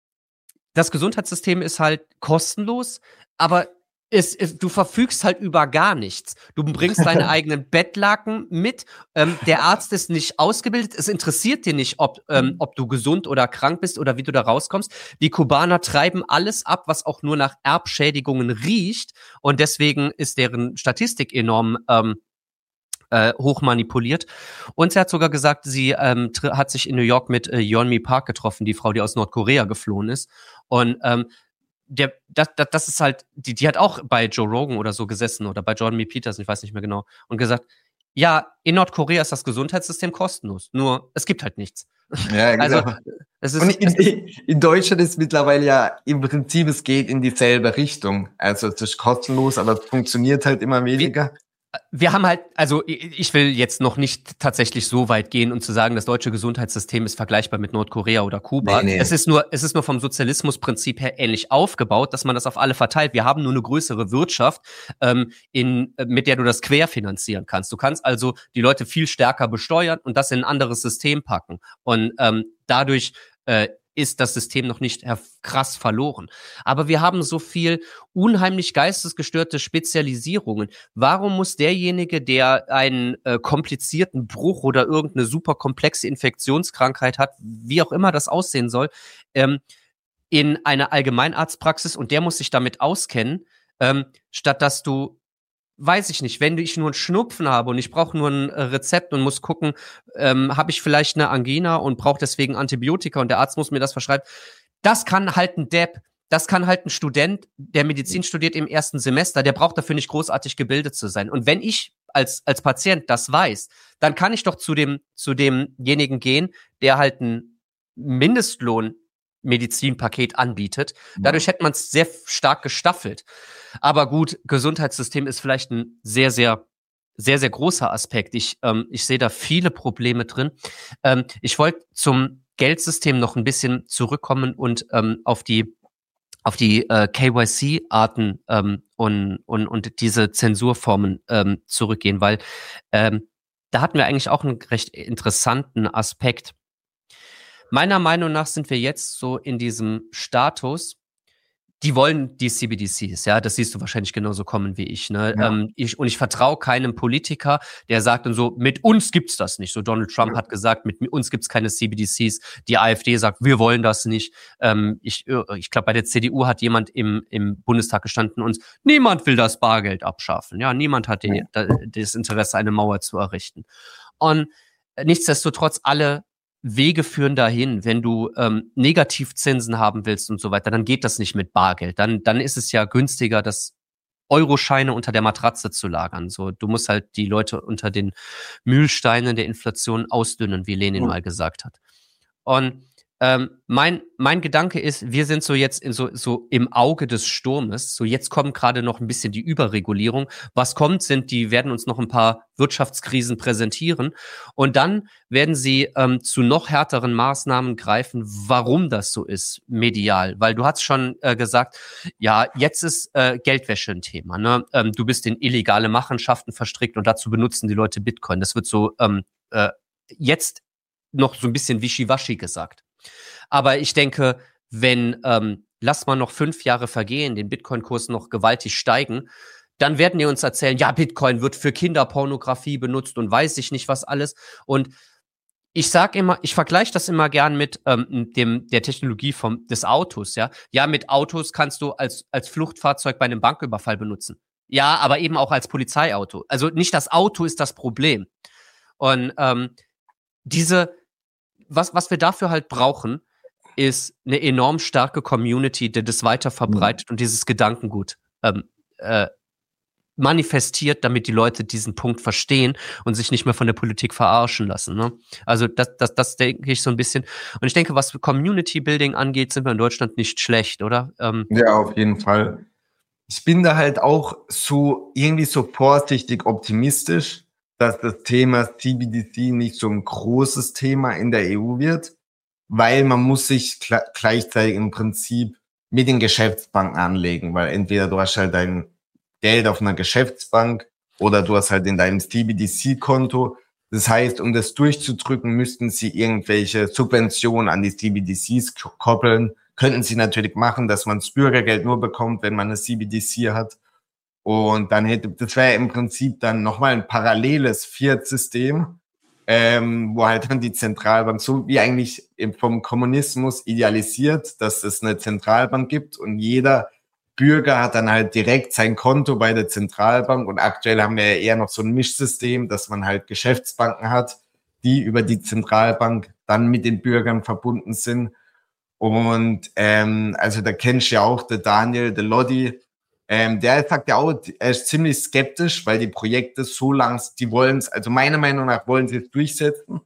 das Gesundheitssystem ist halt kostenlos, aber es, es, du verfügst halt über gar nichts. Du bringst deine eigenen Bettlaken mit. Ähm, der Arzt ist nicht ausgebildet. Es interessiert dir nicht, ob, ähm, ob du gesund oder krank bist oder wie du da rauskommst. Die Kubaner treiben alles ab, was auch nur nach Erbschädigungen riecht. Und deswegen ist deren Statistik enorm ähm, äh, hoch manipuliert. Und sie hat sogar gesagt, sie ähm, tr- hat sich in New York mit äh, Yeonmi Park getroffen, die Frau, die aus Nordkorea geflohen ist. Und ähm, Der, das, das, das ist halt, die, die hat auch bei Joe Rogan oder so gesessen oder bei Jordan B. Peterson, ich weiß nicht mehr genau, und gesagt, ja, in Nordkorea ist das Gesundheitssystem kostenlos, nur es gibt halt nichts. Ja, genau. Also, es ist, und in, es ist, in Deutschland ist mittlerweile ja im Prinzip, es geht in dieselbe Richtung. Also es ist kostenlos, aber es funktioniert halt immer weniger. Wir haben halt, also ich will jetzt noch nicht tatsächlich so weit gehen und zu sagen, das deutsche Gesundheitssystem ist vergleichbar mit Nordkorea oder Kuba. Nee, nee. Es ist nur, es ist nur vom Sozialismusprinzip her ähnlich aufgebaut, dass man das auf alle verteilt. Wir haben nur eine größere Wirtschaft, ähm, in, mit der du das querfinanzieren kannst. Du kannst also die Leute viel stärker besteuern und das in ein anderes System packen. Und ähm, dadurch äh, ist das System noch nicht krass verloren. Aber wir haben so viel unheimlich geistesgestörte Spezialisierungen. Warum muss derjenige, der einen äh, komplizierten Bruch oder irgendeine super komplexe Infektionskrankheit hat, wie auch immer das aussehen soll, ähm, in eine Allgemeinarztpraxis und der muss sich damit auskennen, ähm, statt dass du weiß ich nicht, wenn ich nur einen Schnupfen habe und ich brauche nur ein Rezept und muss gucken, ähm, habe ich vielleicht eine Angina und brauche deswegen Antibiotika und der Arzt muss mir das verschreiben. Das kann halt ein Depp, das kann halt ein Student, der Medizin studiert im ersten Semester, der braucht dafür nicht großartig gebildet zu sein. Und wenn ich als als Patient das weiß, dann kann ich doch zu dem zu demjenigen gehen, der halt einen Mindestlohn Medizinpaket anbietet. Dadurch hätte man es sehr stark gestaffelt. Aber gut, Gesundheitssystem ist vielleicht ein sehr, sehr, sehr, sehr großer Aspekt. Ich, ähm, ich sehe da viele Probleme drin. Ähm, ich wollte zum Geldsystem noch ein bisschen zurückkommen und ähm, auf die auf die äh, K Y C-Arten ähm, und, und, und diese Zensurformen ähm, zurückgehen, weil ähm, da hatten wir eigentlich auch einen recht interessanten Aspekt. Meiner Meinung nach sind wir jetzt so in diesem Status, die wollen die C B D Cs, ja, das siehst du wahrscheinlich genauso kommen wie ich, ne? Ja. Ähm, ich und ich vertraue keinem Politiker, der sagt dann so, mit uns gibt's das nicht. So Donald Trump ja. hat gesagt, mit uns gibt's keine C B D Cs. Die AfD sagt, wir wollen das nicht. Ähm, ich ich glaube, bei der C D U hat jemand im im Bundestag gestanden und niemand will das Bargeld abschaffen. Ja, niemand hat die, ja. das Interesse, eine Mauer zu errichten. Und nichtsdestotrotz alle Wege führen dahin. Wenn du ähm, Negativzinsen haben willst und so weiter, dann geht das nicht mit Bargeld. Dann, dann ist es ja günstiger, das Euroscheine unter der Matratze zu lagern. So, du musst halt die Leute unter den Mühlsteinen der Inflation ausdünnen, wie Lenin mhm. mal gesagt hat. Und ähm, mein mein Gedanke ist, wir sind so jetzt in so so im Auge des Sturmes. So jetzt kommt gerade noch ein bisschen die Überregulierung. Was kommt, sind die werden uns noch ein paar Wirtschaftskrisen präsentieren und dann werden sie ähm, zu noch härteren Maßnahmen greifen. Warum das so ist medial? Weil du hast schon äh, gesagt, ja jetzt ist äh, Geldwäsche ein Thema. Ne? Ähm, du bist in illegale Machenschaften verstrickt und dazu benutzen die Leute Bitcoin. Das wird so ähm, äh, jetzt noch so ein bisschen wischiwaschi gesagt. Aber ich denke, wenn, ähm, lass mal noch fünf Jahre vergehen, den Bitcoin-Kurs noch gewaltig steigen, dann werden die uns erzählen, ja, Bitcoin wird für Kinderpornografie benutzt und weiß ich nicht was alles. Und ich sag immer, ich vergleiche das immer gern mit ähm, dem der Technologie vom des Autos, ja. Ja, mit Autos kannst du als als Fluchtfahrzeug bei einem Banküberfall benutzen. Ja, aber eben auch als Polizeiauto. Also nicht das Auto ist das Problem. Und ähm, diese was was wir dafür halt brauchen, ist eine enorm starke Community, die das weiter verbreitet mhm. und dieses Gedankengut ähm, äh, manifestiert, damit die Leute diesen Punkt verstehen und sich nicht mehr von der Politik verarschen lassen. Ne? Also das, das, das denke ich so ein bisschen. Und ich denke, was Community Building angeht, sind wir in Deutschland nicht schlecht, oder? Ähm, ja, auf jeden Fall. Ich bin da halt auch so irgendwie so vorsichtig optimistisch, dass das Thema C B D C nicht so ein großes Thema in der E U wird, weil man muss sich gleichzeitig im Prinzip mit den Geschäftsbanken anlegen, weil entweder du hast halt dein Geld auf einer Geschäftsbank oder du hast halt in deinem C B D C-Konto. Das heißt, um das durchzudrücken, müssten sie irgendwelche Subventionen an die C B D Cs koppeln. Könnten sie natürlich machen, dass man das Bürgergeld nur bekommt, wenn man eine C B D C hat. Und dann hätte, das wäre im Prinzip dann nochmal ein paralleles Fiat-System, ähm, wo halt dann die Zentralbank, so wie eigentlich vom Kommunismus idealisiert, dass es eine Zentralbank gibt und jeder Bürger hat dann halt direkt sein Konto bei der Zentralbank und aktuell haben wir ja eher noch so ein Mischsystem, dass man halt Geschäftsbanken hat, die über die Zentralbank dann mit den Bürgern verbunden sind. Und ähm, also da kennst du ja auch der Daniel, der Lodi, ähm, der sagt ja auch, er ist ziemlich skeptisch, weil die Projekte so lang, die wollen es, also meiner Meinung nach wollen sie es durchsetzen,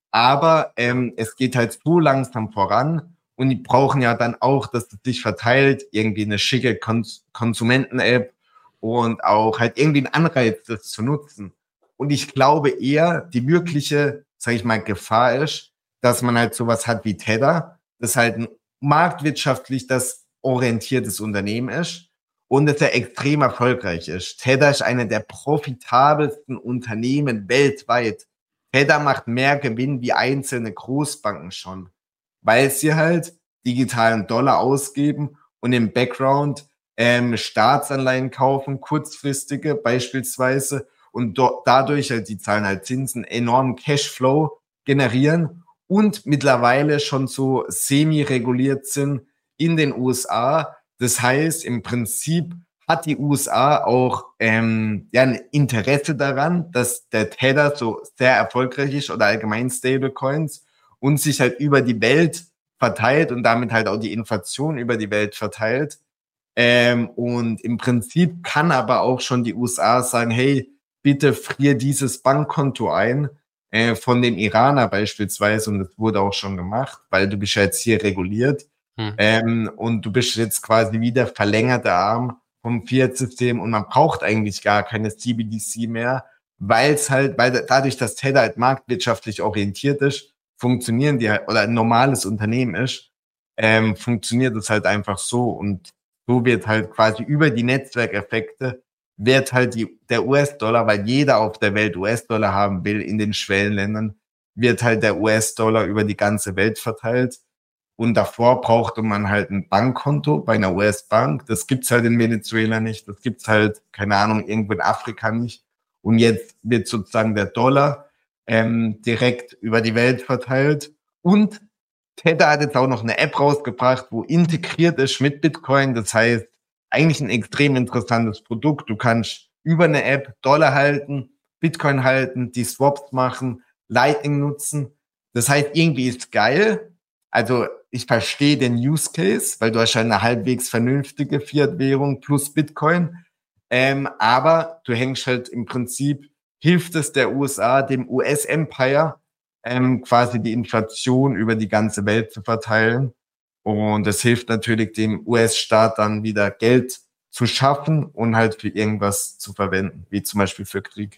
aber ähm, es geht halt so langsam voran. Und die brauchen ja dann auch, dass es sich verteilt, irgendwie eine schicke Kons- Konsumenten-App und auch halt irgendwie einen Anreiz, das zu nutzen. Und ich glaube eher, die wirkliche, sag ich mal, Gefahr ist, dass man halt sowas hat wie Tether, das halt ein marktwirtschaftlich das orientiertes Unternehmen ist und das ja extrem erfolgreich ist. Tether ist eine der profitabelsten Unternehmen weltweit. Tether macht mehr Gewinn wie einzelne Großbanken schon, weil sie halt digitalen Dollar ausgeben und im Background ähm, Staatsanleihen kaufen, kurzfristige beispielsweise, und do- dadurch halt, die zahlen halt Zinsen, enormen Cashflow generieren und mittlerweile schon so semi-reguliert sind in den U S A. Das heißt, im Prinzip hat die U S A auch ähm, ja, ein Interesse daran, dass der Tether so sehr erfolgreich ist oder allgemein Stablecoins und sich halt über die Welt verteilt und damit halt auch die Inflation über die Welt verteilt. Ähm, und im Prinzip kann aber auch schon die U S A sagen, hey, bitte frier dieses Bankkonto ein, äh, von dem Iraner beispielsweise, und das wurde auch schon gemacht, weil du bist ja jetzt hier reguliert. Hm. Ähm, und du bist jetzt quasi wieder verlängerter Arm vom Fiat-System und man braucht eigentlich gar keine C B D C mehr, weil es halt, weil dadurch, dass Tether halt marktwirtschaftlich orientiert ist, funktionieren die halt, oder ein normales Unternehmen ist, ähm, funktioniert es halt einfach so und so wird halt quasi über die Netzwerkeffekte wird halt die, der U S-Dollar, weil jeder auf der Welt U S-Dollar haben will in den Schwellenländern, wird halt der U S-Dollar über die ganze Welt verteilt. Und davor brauchte man halt ein Bankkonto bei einer U S-Bank. Das gibt's halt in Venezuela nicht. Das gibt's halt, keine Ahnung, irgendwo in Afrika nicht. Und jetzt wird sozusagen der Dollar ähm, direkt über die Welt verteilt. Und Tether hat jetzt auch noch eine App rausgebracht, wo integriert ist mit Bitcoin. Das heißt, eigentlich ein extrem interessantes Produkt. Du kannst über eine App Dollar halten, Bitcoin halten, die Swaps machen, Lightning nutzen. Das heißt, irgendwie ist geil. Also ich verstehe den Use Case, weil du hast ja eine halbwegs vernünftige Fiat-Währung plus Bitcoin. Ähm, aber du hängst halt im Prinzip, hilft es der U S A, dem U S-Empire, ähm, quasi die Inflation über die ganze Welt zu verteilen. Und es hilft natürlich dem U S-Staat dann wieder Geld zu schaffen und halt für irgendwas zu verwenden, wie zum Beispiel für Krieg.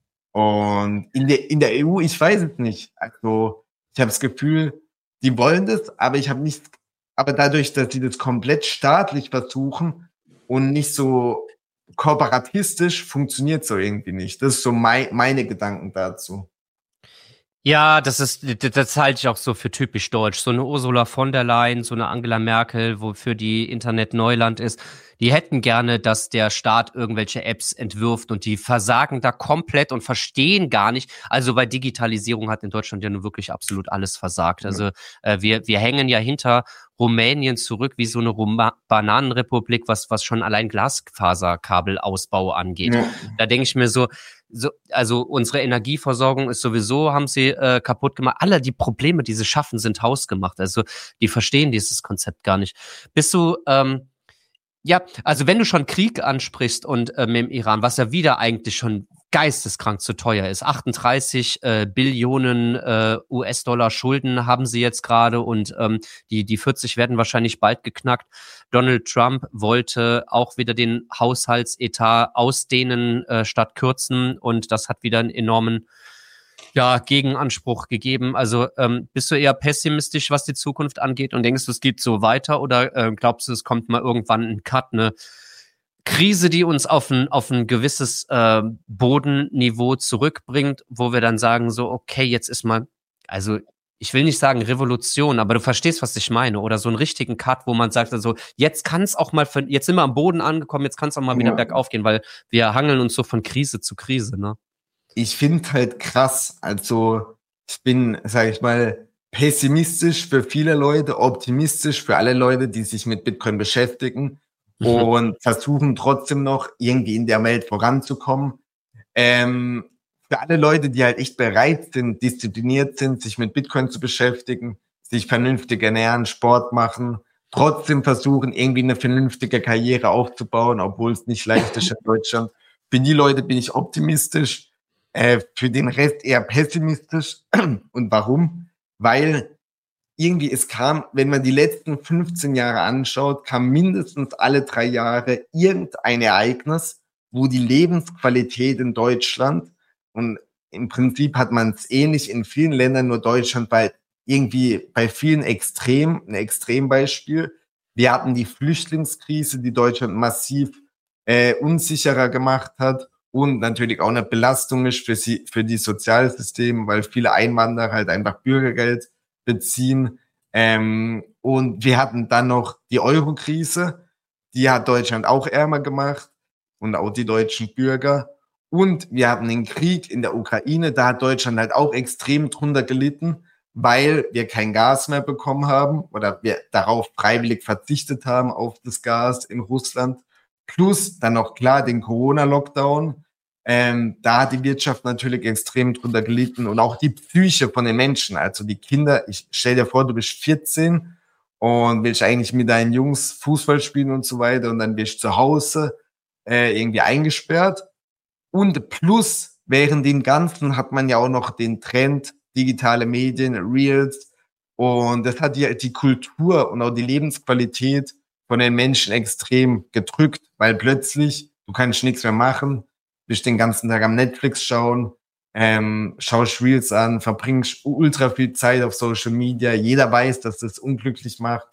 Und in der, in der E U, ich weiß es nicht. Also ich habe das Gefühl, die wollen das, aber ich habe nicht, aber dadurch, dass sie das komplett staatlich versuchen und nicht so kooperatistisch, funktioniert so irgendwie nicht. Das ist so mein, meine Gedanken dazu. Ja, das ist, das halte ich auch so für typisch deutsch. So eine Ursula von der Leyen, so eine Angela Merkel, wofür die Internet Neuland ist. Die hätten gerne, dass der Staat irgendwelche Apps entwirft und die versagen da komplett und verstehen gar nicht. Also bei Digitalisierung hat in Deutschland ja nun wirklich absolut alles versagt. Also äh, wir, wir hängen ja hinter Rumänien zurück wie so eine Roma- Bananenrepublik, was, was schon allein Glasfaserkabelausbau angeht. Ja. Da denke ich mir so, so, also unsere Energieversorgung ist sowieso, haben sie äh, kaputt gemacht. Alle die Probleme, die sie schaffen, sind hausgemacht. Also die verstehen dieses Konzept gar nicht. Bist du, ähm, ja, also wenn du schon Krieg ansprichst und ähm, im Iran, was ja wieder eigentlich schon geisteskrank zu teuer ist, achtunddreißig äh, Billionen äh, U S-Dollar Schulden haben sie jetzt gerade und ähm, die die vierzig werden wahrscheinlich bald geknackt. Donald Trump wollte auch wieder den Haushaltsetat ausdehnen äh, statt kürzen und das hat wieder einen enormen ja, Gegenanspruch gegeben. Also ähm, bist du eher pessimistisch, was die Zukunft angeht und denkst du, es geht so weiter oder äh, glaubst du, es kommt mal irgendwann ein Cut, eine Krise, die uns auf ein, auf ein gewisses äh, Bodenniveau zurückbringt, wo wir dann sagen so, okay, jetzt ist mal, also ich will nicht sagen Revolution, aber du verstehst, was ich meine, oder so einen richtigen Cut, wo man sagt, also jetzt kann es auch mal, für, jetzt sind wir am Boden angekommen, jetzt kann es auch mal wieder Ja. bergauf gehen, weil wir hangeln uns so von Krise zu Krise, ne? Ich finde halt krass, also ich bin, sage ich mal, pessimistisch für viele Leute, optimistisch für alle Leute, die sich mit Bitcoin beschäftigen Mhm. und versuchen trotzdem noch irgendwie in der Welt voranzukommen. Ähm, für alle Leute, die halt echt bereit sind, diszipliniert sind, sich mit Bitcoin zu beschäftigen, sich vernünftig ernähren, Sport machen, trotzdem versuchen, irgendwie eine vernünftige Karriere aufzubauen, obwohl es nicht leicht ist in Deutschland. Für die Leute bin ich optimistisch. Äh, für den Rest eher pessimistisch. Und warum? Weil irgendwie es kam, wenn man die letzten fünfzehn Jahre anschaut, kam mindestens alle drei Jahre irgendein Ereignis, wo die Lebensqualität in Deutschland, und im Prinzip hat man es ähnlich in vielen Ländern, nur Deutschland bei irgendwie bei vielen extrem, ein Extrembeispiel. Wir hatten die Flüchtlingskrise, die Deutschland massiv äh, unsicherer gemacht hat. Und natürlich auch eine Belastung ist für sie, für die Sozialsysteme, weil viele Einwanderer halt einfach Bürgergeld beziehen. Ähm, und wir hatten dann noch die Euro-Krise, die hat Deutschland auch ärmer gemacht und auch die deutschen Bürger. Und wir hatten den Krieg in der Ukraine, da hat Deutschland halt auch extrem drunter gelitten, weil wir kein Gas mehr bekommen haben oder wir darauf freiwillig verzichtet haben auf das Gas in Russland. Plus dann noch klar den Corona-Lockdown. Ähm, da hat die Wirtschaft natürlich extrem drunter gelitten und auch die Psyche von den Menschen. Also die Kinder, ich stell dir vor, du bist vierzehn und willst eigentlich mit deinen Jungs Fußball spielen und so weiter und dann bist du zu Hause äh, irgendwie eingesperrt. Und plus, während dem Ganzen hat man ja auch noch den Trend, digitale Medien, Reels, und das hat ja die Kultur und auch die Lebensqualität von den Menschen extrem gedrückt, weil plötzlich, du kannst nichts mehr machen, bist den ganzen Tag am Netflix schauen, ähm, schaust Reels an, verbringst ultra viel Zeit auf Social Media. Jeder weiß, dass das unglücklich macht.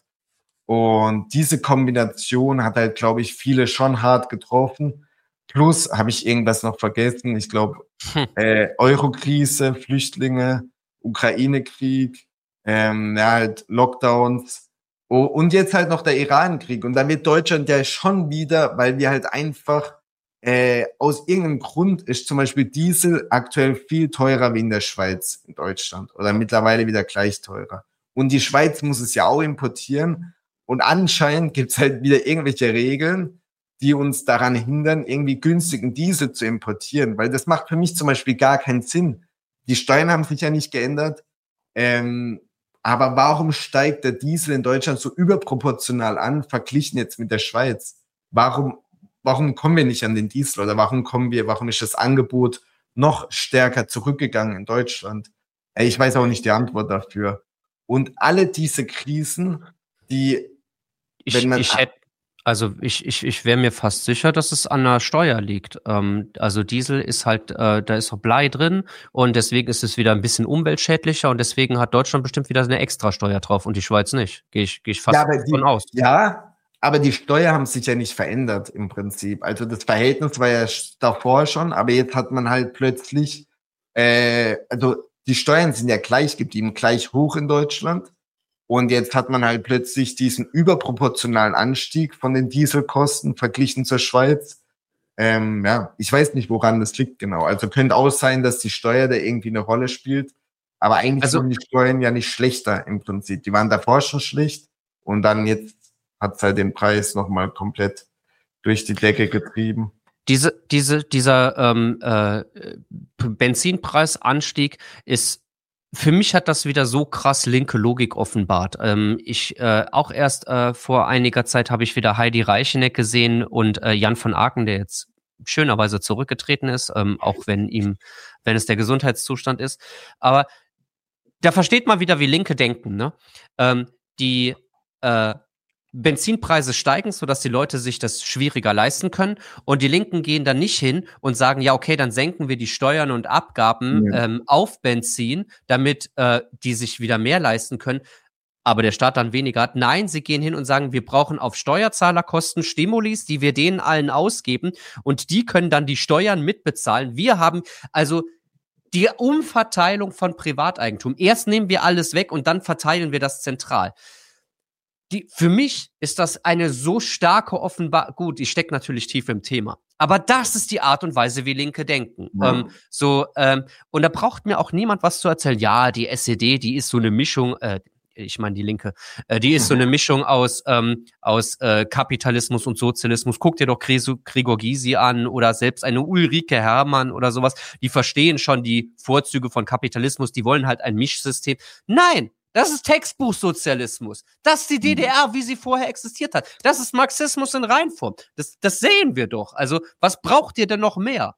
Und diese Kombination hat halt, glaube ich, viele schon hart getroffen. Plus, habe ich irgendwas noch vergessen? Ich glaube, Hm. äh, Euro-Krise, Flüchtlinge, Ukraine-Krieg, ähm, ja, halt Lockdowns. Oh, und jetzt halt noch der Iran-Krieg. Und dann wird Deutschland ja schon wieder, weil wir halt einfach Äh, aus irgendeinem Grund ist zum Beispiel Diesel aktuell viel teurer wie in der Schweiz, in Deutschland, oder mittlerweile wieder gleich teurer. Und die Schweiz muss es ja auch importieren. Und anscheinend gibt's halt wieder irgendwelche Regeln, die uns daran hindern, irgendwie günstigen Diesel zu importieren. Weil das macht für mich zum Beispiel gar keinen Sinn. Die Steuern haben sich ja nicht geändert. Ähm, aber warum steigt der Diesel in Deutschland so überproportional an, verglichen jetzt mit der Schweiz? Warum Warum kommen wir nicht an den Diesel oder warum kommen wir, warum ist das Angebot noch stärker zurückgegangen in Deutschland? Ich weiß auch nicht die Antwort dafür. Und alle diese Krisen, die, Ich, wenn man, ich hätte, also ich, ich, ich wäre mir fast sicher, dass es an der Steuer liegt. Ähm, also Diesel ist halt, äh, da ist auch Blei drin und deswegen ist es wieder ein bisschen umweltschädlicher und deswegen hat Deutschland bestimmt wieder eine Extrasteuer drauf und die Schweiz nicht. Gehe ich, gehe ich fast ja, aber davon die, aus. ja, aber die Steuer haben sich ja nicht verändert im Prinzip. Also das Verhältnis war ja davor schon, aber jetzt hat man halt plötzlich, äh, also die Steuern sind ja gleich geblieben, gleich hoch in Deutschland. Und jetzt hat man halt plötzlich diesen überproportionalen Anstieg von den Dieselkosten verglichen zur Schweiz. Ähm, ja, ich weiß nicht, woran das liegt genau. Also könnte auch sein, dass die Steuer da irgendwie eine Rolle spielt. Aber eigentlich Also, sind die Steuern ja nicht schlechter im Prinzip. Die waren davor schon schlecht und dann jetzt hat es halt den Preis nochmal komplett durch die Decke getrieben. diese, diese, dieser ähm, äh, Benzinpreisanstieg ist, für mich hat das wieder so krass linke Logik offenbart. Ähm, ich äh, auch erst äh, vor einiger Zeit habe ich wieder Heidi Reicheneck gesehen und äh, Jan von Aken, der jetzt schönerweise zurückgetreten ist, ähm, auch wenn ihm, wenn es der Gesundheitszustand ist. Aber da versteht man wieder, wie Linke denken, ne? Ähm, die äh, Benzinpreise steigen, sodass die Leute sich das schwieriger leisten können. Und die Linken gehen dann nicht hin und sagen, ja, okay, dann senken wir die Steuern und Abgaben Ja. ähm, auf Benzin, damit äh, die sich wieder mehr leisten können, aber der Staat dann weniger hat. Nein, sie gehen hin und sagen, wir brauchen auf Steuerzahlerkosten Stimulis, die wir denen allen ausgeben und die können dann die Steuern mitbezahlen. Wir haben also die Umverteilung von Privateigentum. Erst nehmen wir alles weg und dann verteilen wir das zentral. Die, für mich ist das eine so starke Offenbarung. Gut, ich stecke natürlich tief im Thema. Aber das ist die Art und Weise, wie Linke denken. Ja. Ähm, so, ähm, und da braucht mir auch niemand was zu erzählen. Ja, die S E D, die ist so eine Mischung, äh, ich meine die Linke, äh, die ist so eine Mischung aus, ähm, aus äh, Kapitalismus und Sozialismus. Guck dir doch Gregor Gysi an oder selbst eine Ulrike Herrmann oder sowas. Die verstehen schon die Vorzüge von Kapitalismus, die wollen halt ein Mischsystem. Nein! Das ist Textbuchsozialismus. Das ist die D D R, wie sie vorher existiert hat. Das ist Marxismus in Reinform. Das, das sehen wir doch. Also, was braucht ihr denn noch mehr?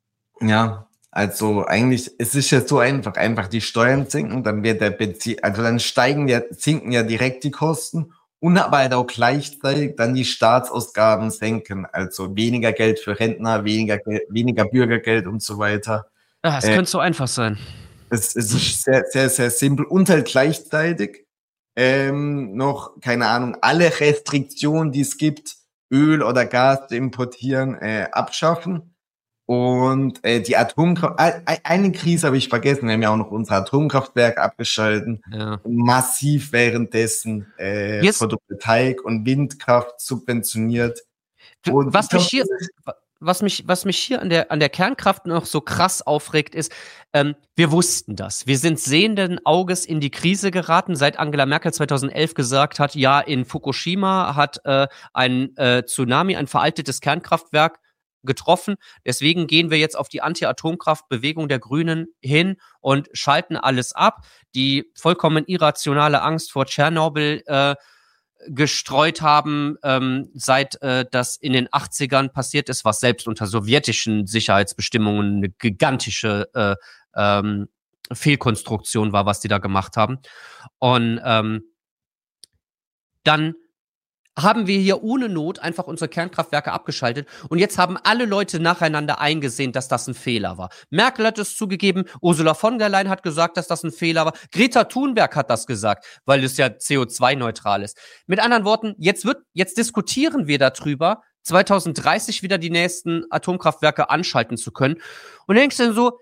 Ja, also eigentlich, es ist ja so einfach, einfach die Steuern sinken, dann wird der Benzin, also dann steigen ja, sinken ja direkt die Kosten und aber halt auch gleichzeitig dann die Staatsausgaben senken, also weniger Geld für Rentner, weniger Geld, weniger Bürgergeld und so weiter. Ja, es Äh, könnte so einfach sein. Es, es ist sehr, sehr, sehr simpel und halt gleichzeitig ähm, noch, keine Ahnung, alle Restriktionen, die es gibt, Öl oder Gas zu importieren, äh, abschaffen. Und äh, die Atomkraft, äh, eine Krise habe ich vergessen, wir haben ja auch noch unser Atomkraftwerk abgeschalten, Ja. massiv währenddessen äh, Jetzt- Photovoltaik und Windkraft subventioniert. Und Was ich glaub, mich hier, was mich, was mich hier an der, an der Kernkraft noch so krass aufregt, ist, ähm, wir wussten das. Wir sind sehenden Auges in die Krise geraten, seit Angela Merkel zweitausendelf gesagt hat, ja, in Fukushima hat äh, ein äh, Tsunami, ein veraltetes Kernkraftwerk getroffen. Deswegen gehen wir jetzt auf die Anti-Atomkraft-Bewegung der Grünen hin und schalten alles ab. Die vollkommen irrationale Angst vor Tschernobyl äh, gestreut haben, ähm, seit äh, das in den achtzigern passiert ist, was selbst unter sowjetischen Sicherheitsbestimmungen eine gigantische äh, ähm, Fehlkonstruktion war, was die da gemacht haben. Und ähm, dann haben wir hier ohne Not einfach unsere Kernkraftwerke abgeschaltet und jetzt haben alle Leute nacheinander eingesehen, dass das ein Fehler war. Merkel hat es zugegeben, Ursula von der Leyen hat gesagt, dass das ein Fehler war, Greta Thunberg hat das gesagt, weil es ja C O zwei neutral ist. Mit anderen Worten, jetzt wird, jetzt diskutieren wir darüber, zweitausenddreißig wieder die nächsten Atomkraftwerke anschalten zu können. Und denkst du so,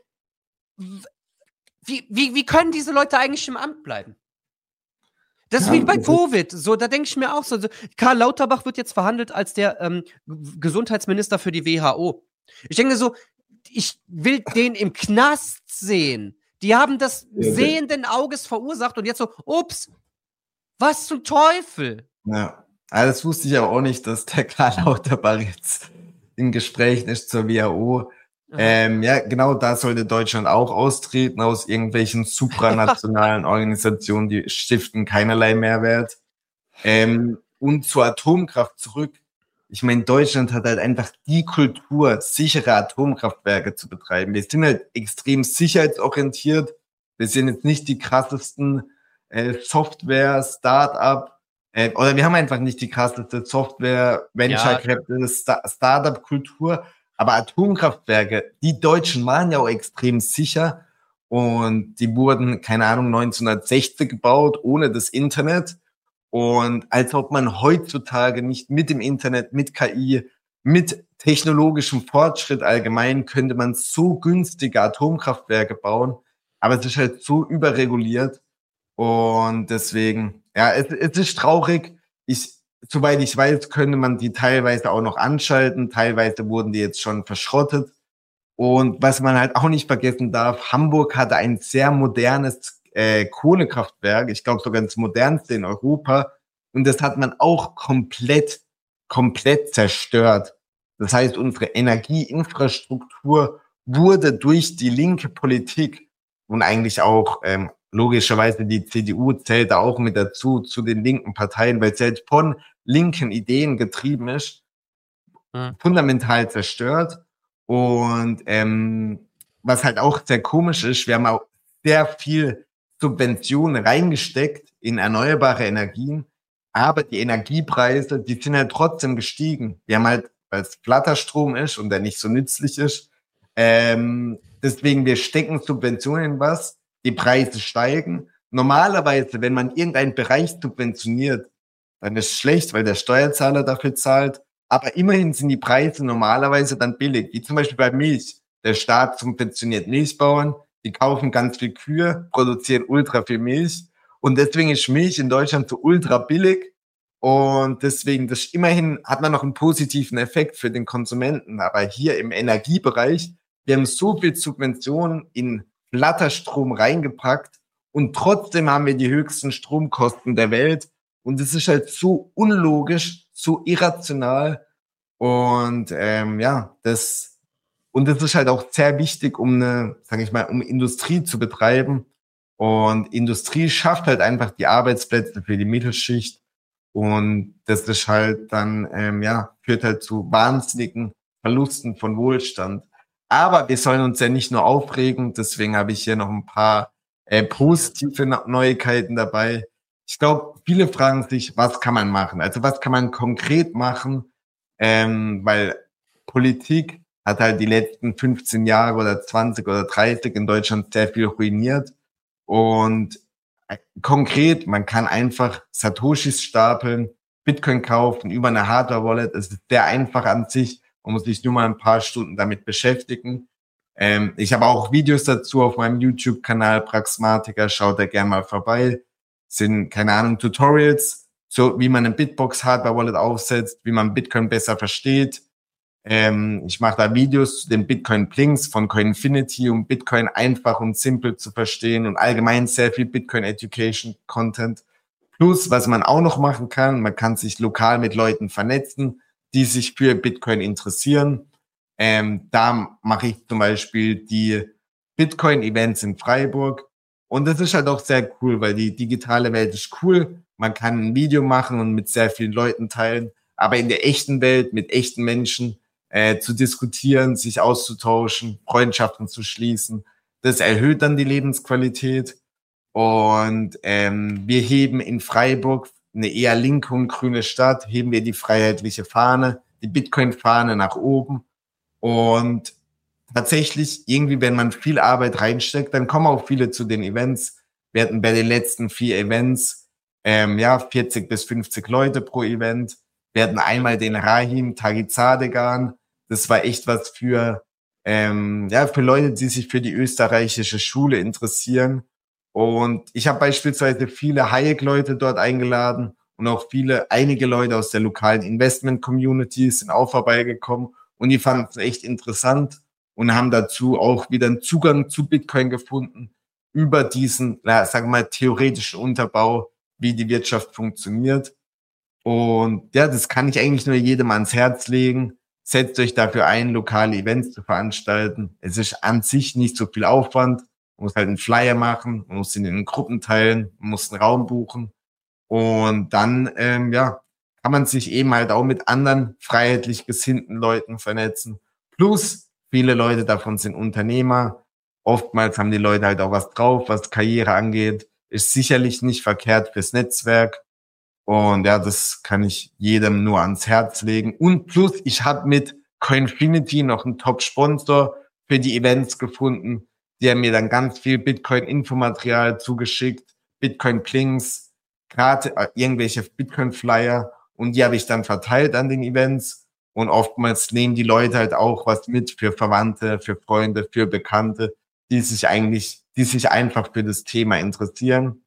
wie, wie, wie können diese Leute eigentlich im Amt bleiben? Das ist Ja, wie bei das ist- Covid. So, da denke ich mir auch so. so, Karl Lauterbach wird jetzt verhandelt als der ähm, G- Gesundheitsminister für die W H O. Ich denke so, ich will den im Knast sehen. Die haben das Ja, sehenden Auges verursacht und jetzt so, ups, was zum Teufel? Ja, also das wusste ich aber auch nicht, dass der Karl Lauterbach jetzt in Gesprächen ist zur W H O. Ähm, ja, genau, da sollte Deutschland auch austreten aus irgendwelchen supranationalen Organisationen, die stiften keinerlei Mehrwert. Ähm, und zur Atomkraft zurück. Ich meine, Deutschland hat halt einfach die Kultur, sichere Atomkraftwerke zu betreiben. Wir sind halt extrem sicherheitsorientiert. Wir sind jetzt nicht die krassesten äh, Software, Start-up, äh, oder wir haben einfach nicht die krasseste Software, Venture Ja. Capital, Sta- Startup-Kultur. Aber Atomkraftwerke, die Deutschen waren ja auch extrem sicher und die wurden, keine Ahnung, neunzehnhundertsechzig gebaut, ohne das Internet. Und als ob man heutzutage nicht mit dem Internet, mit K I, mit technologischem Fortschritt allgemein, könnte man so günstige Atomkraftwerke bauen. aber es ist halt so überreguliert und deswegen, ja, es, es ist traurig. Ich, soweit ich weiß, könnte man die teilweise auch noch anschalten, teilweise wurden die jetzt schon verschrottet. Und was man halt auch nicht vergessen darf, Hamburg hatte ein sehr modernes äh, Kohlekraftwerk, ich glaube sogar das modernste in Europa. Und das hat man auch komplett, komplett zerstört. Das heißt, unsere Energieinfrastruktur wurde durch die linke Politik und eigentlich auch ähm, logischerweise die C D U zählt da auch mit dazu, zu den linken Parteien, weil selbst von linken Ideen getrieben ist, Mhm. fundamental zerstört. Und ähm, was halt auch sehr komisch ist, wir haben auch sehr viel Subventionen reingesteckt in erneuerbare Energien, aber die Energiepreise, die sind halt trotzdem gestiegen. Wir haben halt, weil es Flatterstrom ist und der nicht so nützlich ist, ähm, deswegen wir stecken Subventionen in was, die Preise steigen. Normalerweise, wenn man irgendeinen Bereich subventioniert, dann ist es schlecht, weil der Steuerzahler dafür zahlt. Aber immerhin sind die Preise normalerweise dann billig, wie zum Beispiel bei Milch. Der Staat subventioniert Milchbauern, die kaufen ganz viel Kühe, produzieren ultra viel Milch und deswegen ist Milch in Deutschland so ultra billig und deswegen, das immerhin hat man noch einen positiven Effekt für den Konsumenten. Aber hier im Energiebereich, wir haben so viel Subventionen in Flatterstrom reingepackt und trotzdem haben wir die höchsten Stromkosten der Welt und es ist halt so unlogisch, so irrational und ähm, ja, das und das ist halt auch sehr wichtig, um eine, sage ich mal, um Industrie zu betreiben. Und Industrie schafft halt einfach die Arbeitsplätze für die Mittelschicht und das ist halt dann ähm, ja führt halt zu wahnsinnigen Verlusten von Wohlstand. Aber wir sollen uns ja nicht nur aufregen, deswegen habe ich hier noch ein paar äh, positive Neuigkeiten dabei. Ich glaube, viele fragen sich, was kann man machen? Also was kann man konkret machen? Ähm, weil Politik hat halt die letzten fünfzehn Jahre oder zwanzig oder dreißig in Deutschland sehr viel ruiniert. Und äh, konkret, man kann einfach Satoshis stapeln, Bitcoin kaufen über eine Hardware-Wallet. Es ist sehr einfach an sich. Man muss sich nur mal ein paar Stunden damit beschäftigen. Ähm, ich habe auch Videos dazu auf meinem YouTube-Kanal Praxmatiker. Schaut da gerne mal vorbei. Sind, keine Ahnung, Tutorials, so wie man eine Bitbox Hardware Wallet aufsetzt, wie man Bitcoin besser versteht. Ähm, ich mache da Videos zu den Bitcoin Blinks von Coinfinity, um Bitcoin einfach und simpel zu verstehen und allgemein sehr viel Bitcoin Education Content. Plus, was man auch noch machen kann, man kann sich lokal mit Leuten vernetzen, die sich für Bitcoin interessieren. Ähm, da mache ich zum Beispiel die Bitcoin-Events in Freiburg. Und das ist halt auch sehr cool, weil die digitale Welt ist cool. Man kann ein Video machen und mit sehr vielen Leuten teilen. Aber in der echten Welt mit echten Menschen äh, zu diskutieren, sich auszutauschen, Freundschaften zu schließen, das erhöht dann die Lebensqualität. Und ähm, wir heben in Freiburg, eine eher linke und grüne Stadt, heben wir die freiheitliche Fahne, die Bitcoin-Fahne nach oben. Und tatsächlich, irgendwie, wenn man viel Arbeit reinsteckt, dann kommen auch viele zu den Events. Wir hatten bei den letzten vier Events, ähm, ja, vierzig bis fünfzig Leute pro Event. Wir hatten einmal den Rahim Tagizadegan. Das war echt was für, ähm, ja, für Leute, die sich für die österreichische Schule interessieren. Und ich habe beispielsweise viele Hayek-Leute dort eingeladen und auch viele, einige Leute aus der lokalen Investment-Community sind auch vorbeigekommen und die fanden es echt interessant und haben dazu auch wieder einen Zugang zu Bitcoin gefunden über diesen, na, sagen wir mal, theoretischen Unterbau, wie die Wirtschaft funktioniert. Und ja, das kann ich eigentlich nur jedem ans Herz legen. Setzt euch dafür ein, lokale Events zu veranstalten. Es ist an sich nicht so viel Aufwand. Man muss halt einen Flyer machen, man muss ihn in Gruppen teilen, man muss einen Raum buchen. Und dann, ähm, ja, kann man sich eben halt auch mit anderen freiheitlich gesinnten Leuten vernetzen. Plus, viele Leute davon sind Unternehmer. Oftmals haben die Leute halt auch was drauf, was Karriere angeht. Ist sicherlich nicht verkehrt fürs Netzwerk. Und ja, das kann ich jedem nur ans Herz legen. Und plus, ich habe mit Coinfinity noch einen Top-Sponsor für die Events gefunden. Die haben mir dann ganz viel Bitcoin-Infomaterial zugeschickt, Bitcoin-Plinks, gerade äh, irgendwelche Bitcoin-Flyer. Und die habe ich dann verteilt an den Events. Und oftmals nehmen die Leute halt auch was mit für Verwandte, für Freunde, für Bekannte, die sich eigentlich, die sich einfach für das Thema interessieren.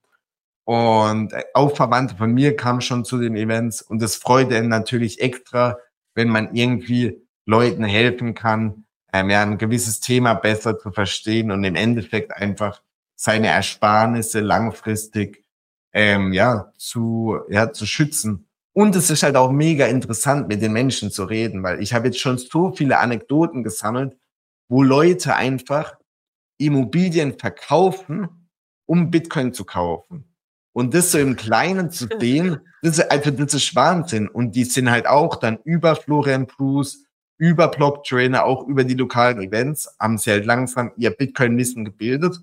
Und auch Verwandte von mir kamen schon zu den Events und das freut einen natürlich extra, wenn man irgendwie Leuten helfen kann, ähm, ja, ein gewisses Thema besser zu verstehen und im Endeffekt einfach seine Ersparnisse langfristig ähm, ja zu ja zu schützen. Und es ist halt auch mega interessant, mit den Menschen zu reden, weil ich habe jetzt schon so viele Anekdoten gesammelt, wo Leute einfach Immobilien verkaufen, um Bitcoin zu kaufen. Und das so im Kleinen zu sehen, das ist, also das ist Wahnsinn. Und die sind halt auch dann über Florian Bruce, über Blocktrainer, auch über die lokalen Events, haben sie halt langsam ihr Bitcoin-Wissen gebildet.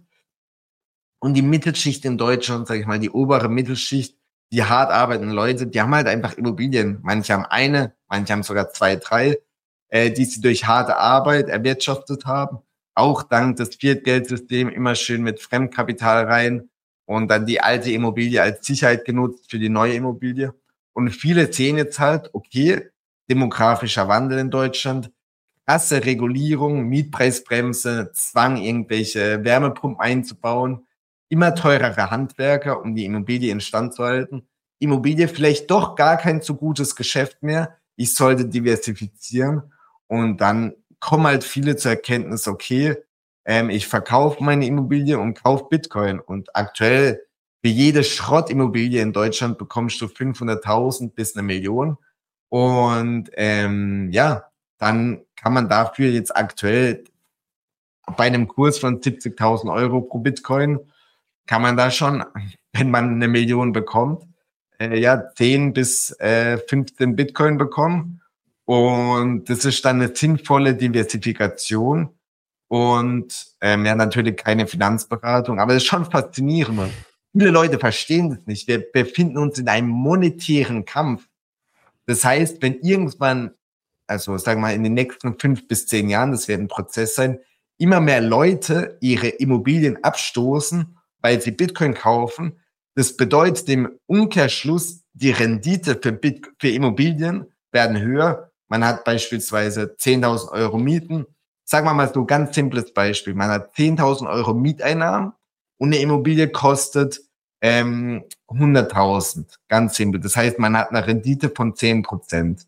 Und die Mittelschicht in Deutschland, sage ich mal, die obere Mittelschicht, die hart arbeitenden Leute, die haben halt einfach Immobilien. Manche haben eine, manche haben sogar zwei, drei, äh, die sie durch harte Arbeit erwirtschaftet haben. Auch dank des Fiat-Geldsystem immer schön mit Fremdkapital rein und dann die alte Immobilie als Sicherheit genutzt für die neue Immobilie. Und viele sehen jetzt halt, okay, demografischer Wandel in Deutschland, krasse Regulierung, Mietpreisbremse, Zwang, irgendwelche Wärmepumpen einzubauen, immer teurere Handwerker, um die Immobilie instand zu halten. Immobilie vielleicht doch gar kein so gutes Geschäft mehr. Ich sollte diversifizieren. Und dann kommen halt viele zur Erkenntnis, okay, ähm, ich verkaufe meine Immobilie und kaufe Bitcoin. Und aktuell für jede Schrottimmobilie in Deutschland bekommst du fünfhunderttausend bis eine Million. Und ähm, ja, dann kann man dafür jetzt aktuell bei einem Kurs von siebzigtausend Euro pro Bitcoin, kann man da schon, wenn man eine Million bekommt, äh, ja, zehn bis äh, fünfzehn Bitcoin bekommen. Und das ist dann eine sinnvolle Diversifikation und ähm, ja, natürlich keine Finanzberatung, aber das ist schon faszinierend. Viele Leute verstehen das nicht. Wir befinden uns in einem monetären Kampf. Das heißt, wenn irgendwann, also sagen wir mal in den nächsten fünf bis zehn Jahren, das wird ein Prozess sein, immer mehr Leute ihre Immobilien abstoßen, weil sie Bitcoin kaufen, das bedeutet im Umkehrschluss, die Rendite für, Bit für Immobilien werden höher. Man hat beispielsweise zehntausend Euro Mieten. Sagen wir mal so ein ganz simples Beispiel. Man hat zehntausend Euro Mieteinnahmen und eine Immobilie kostet ähm, hunderttausend. Ganz simpel. Das heißt, man hat eine Rendite von zehn Prozent.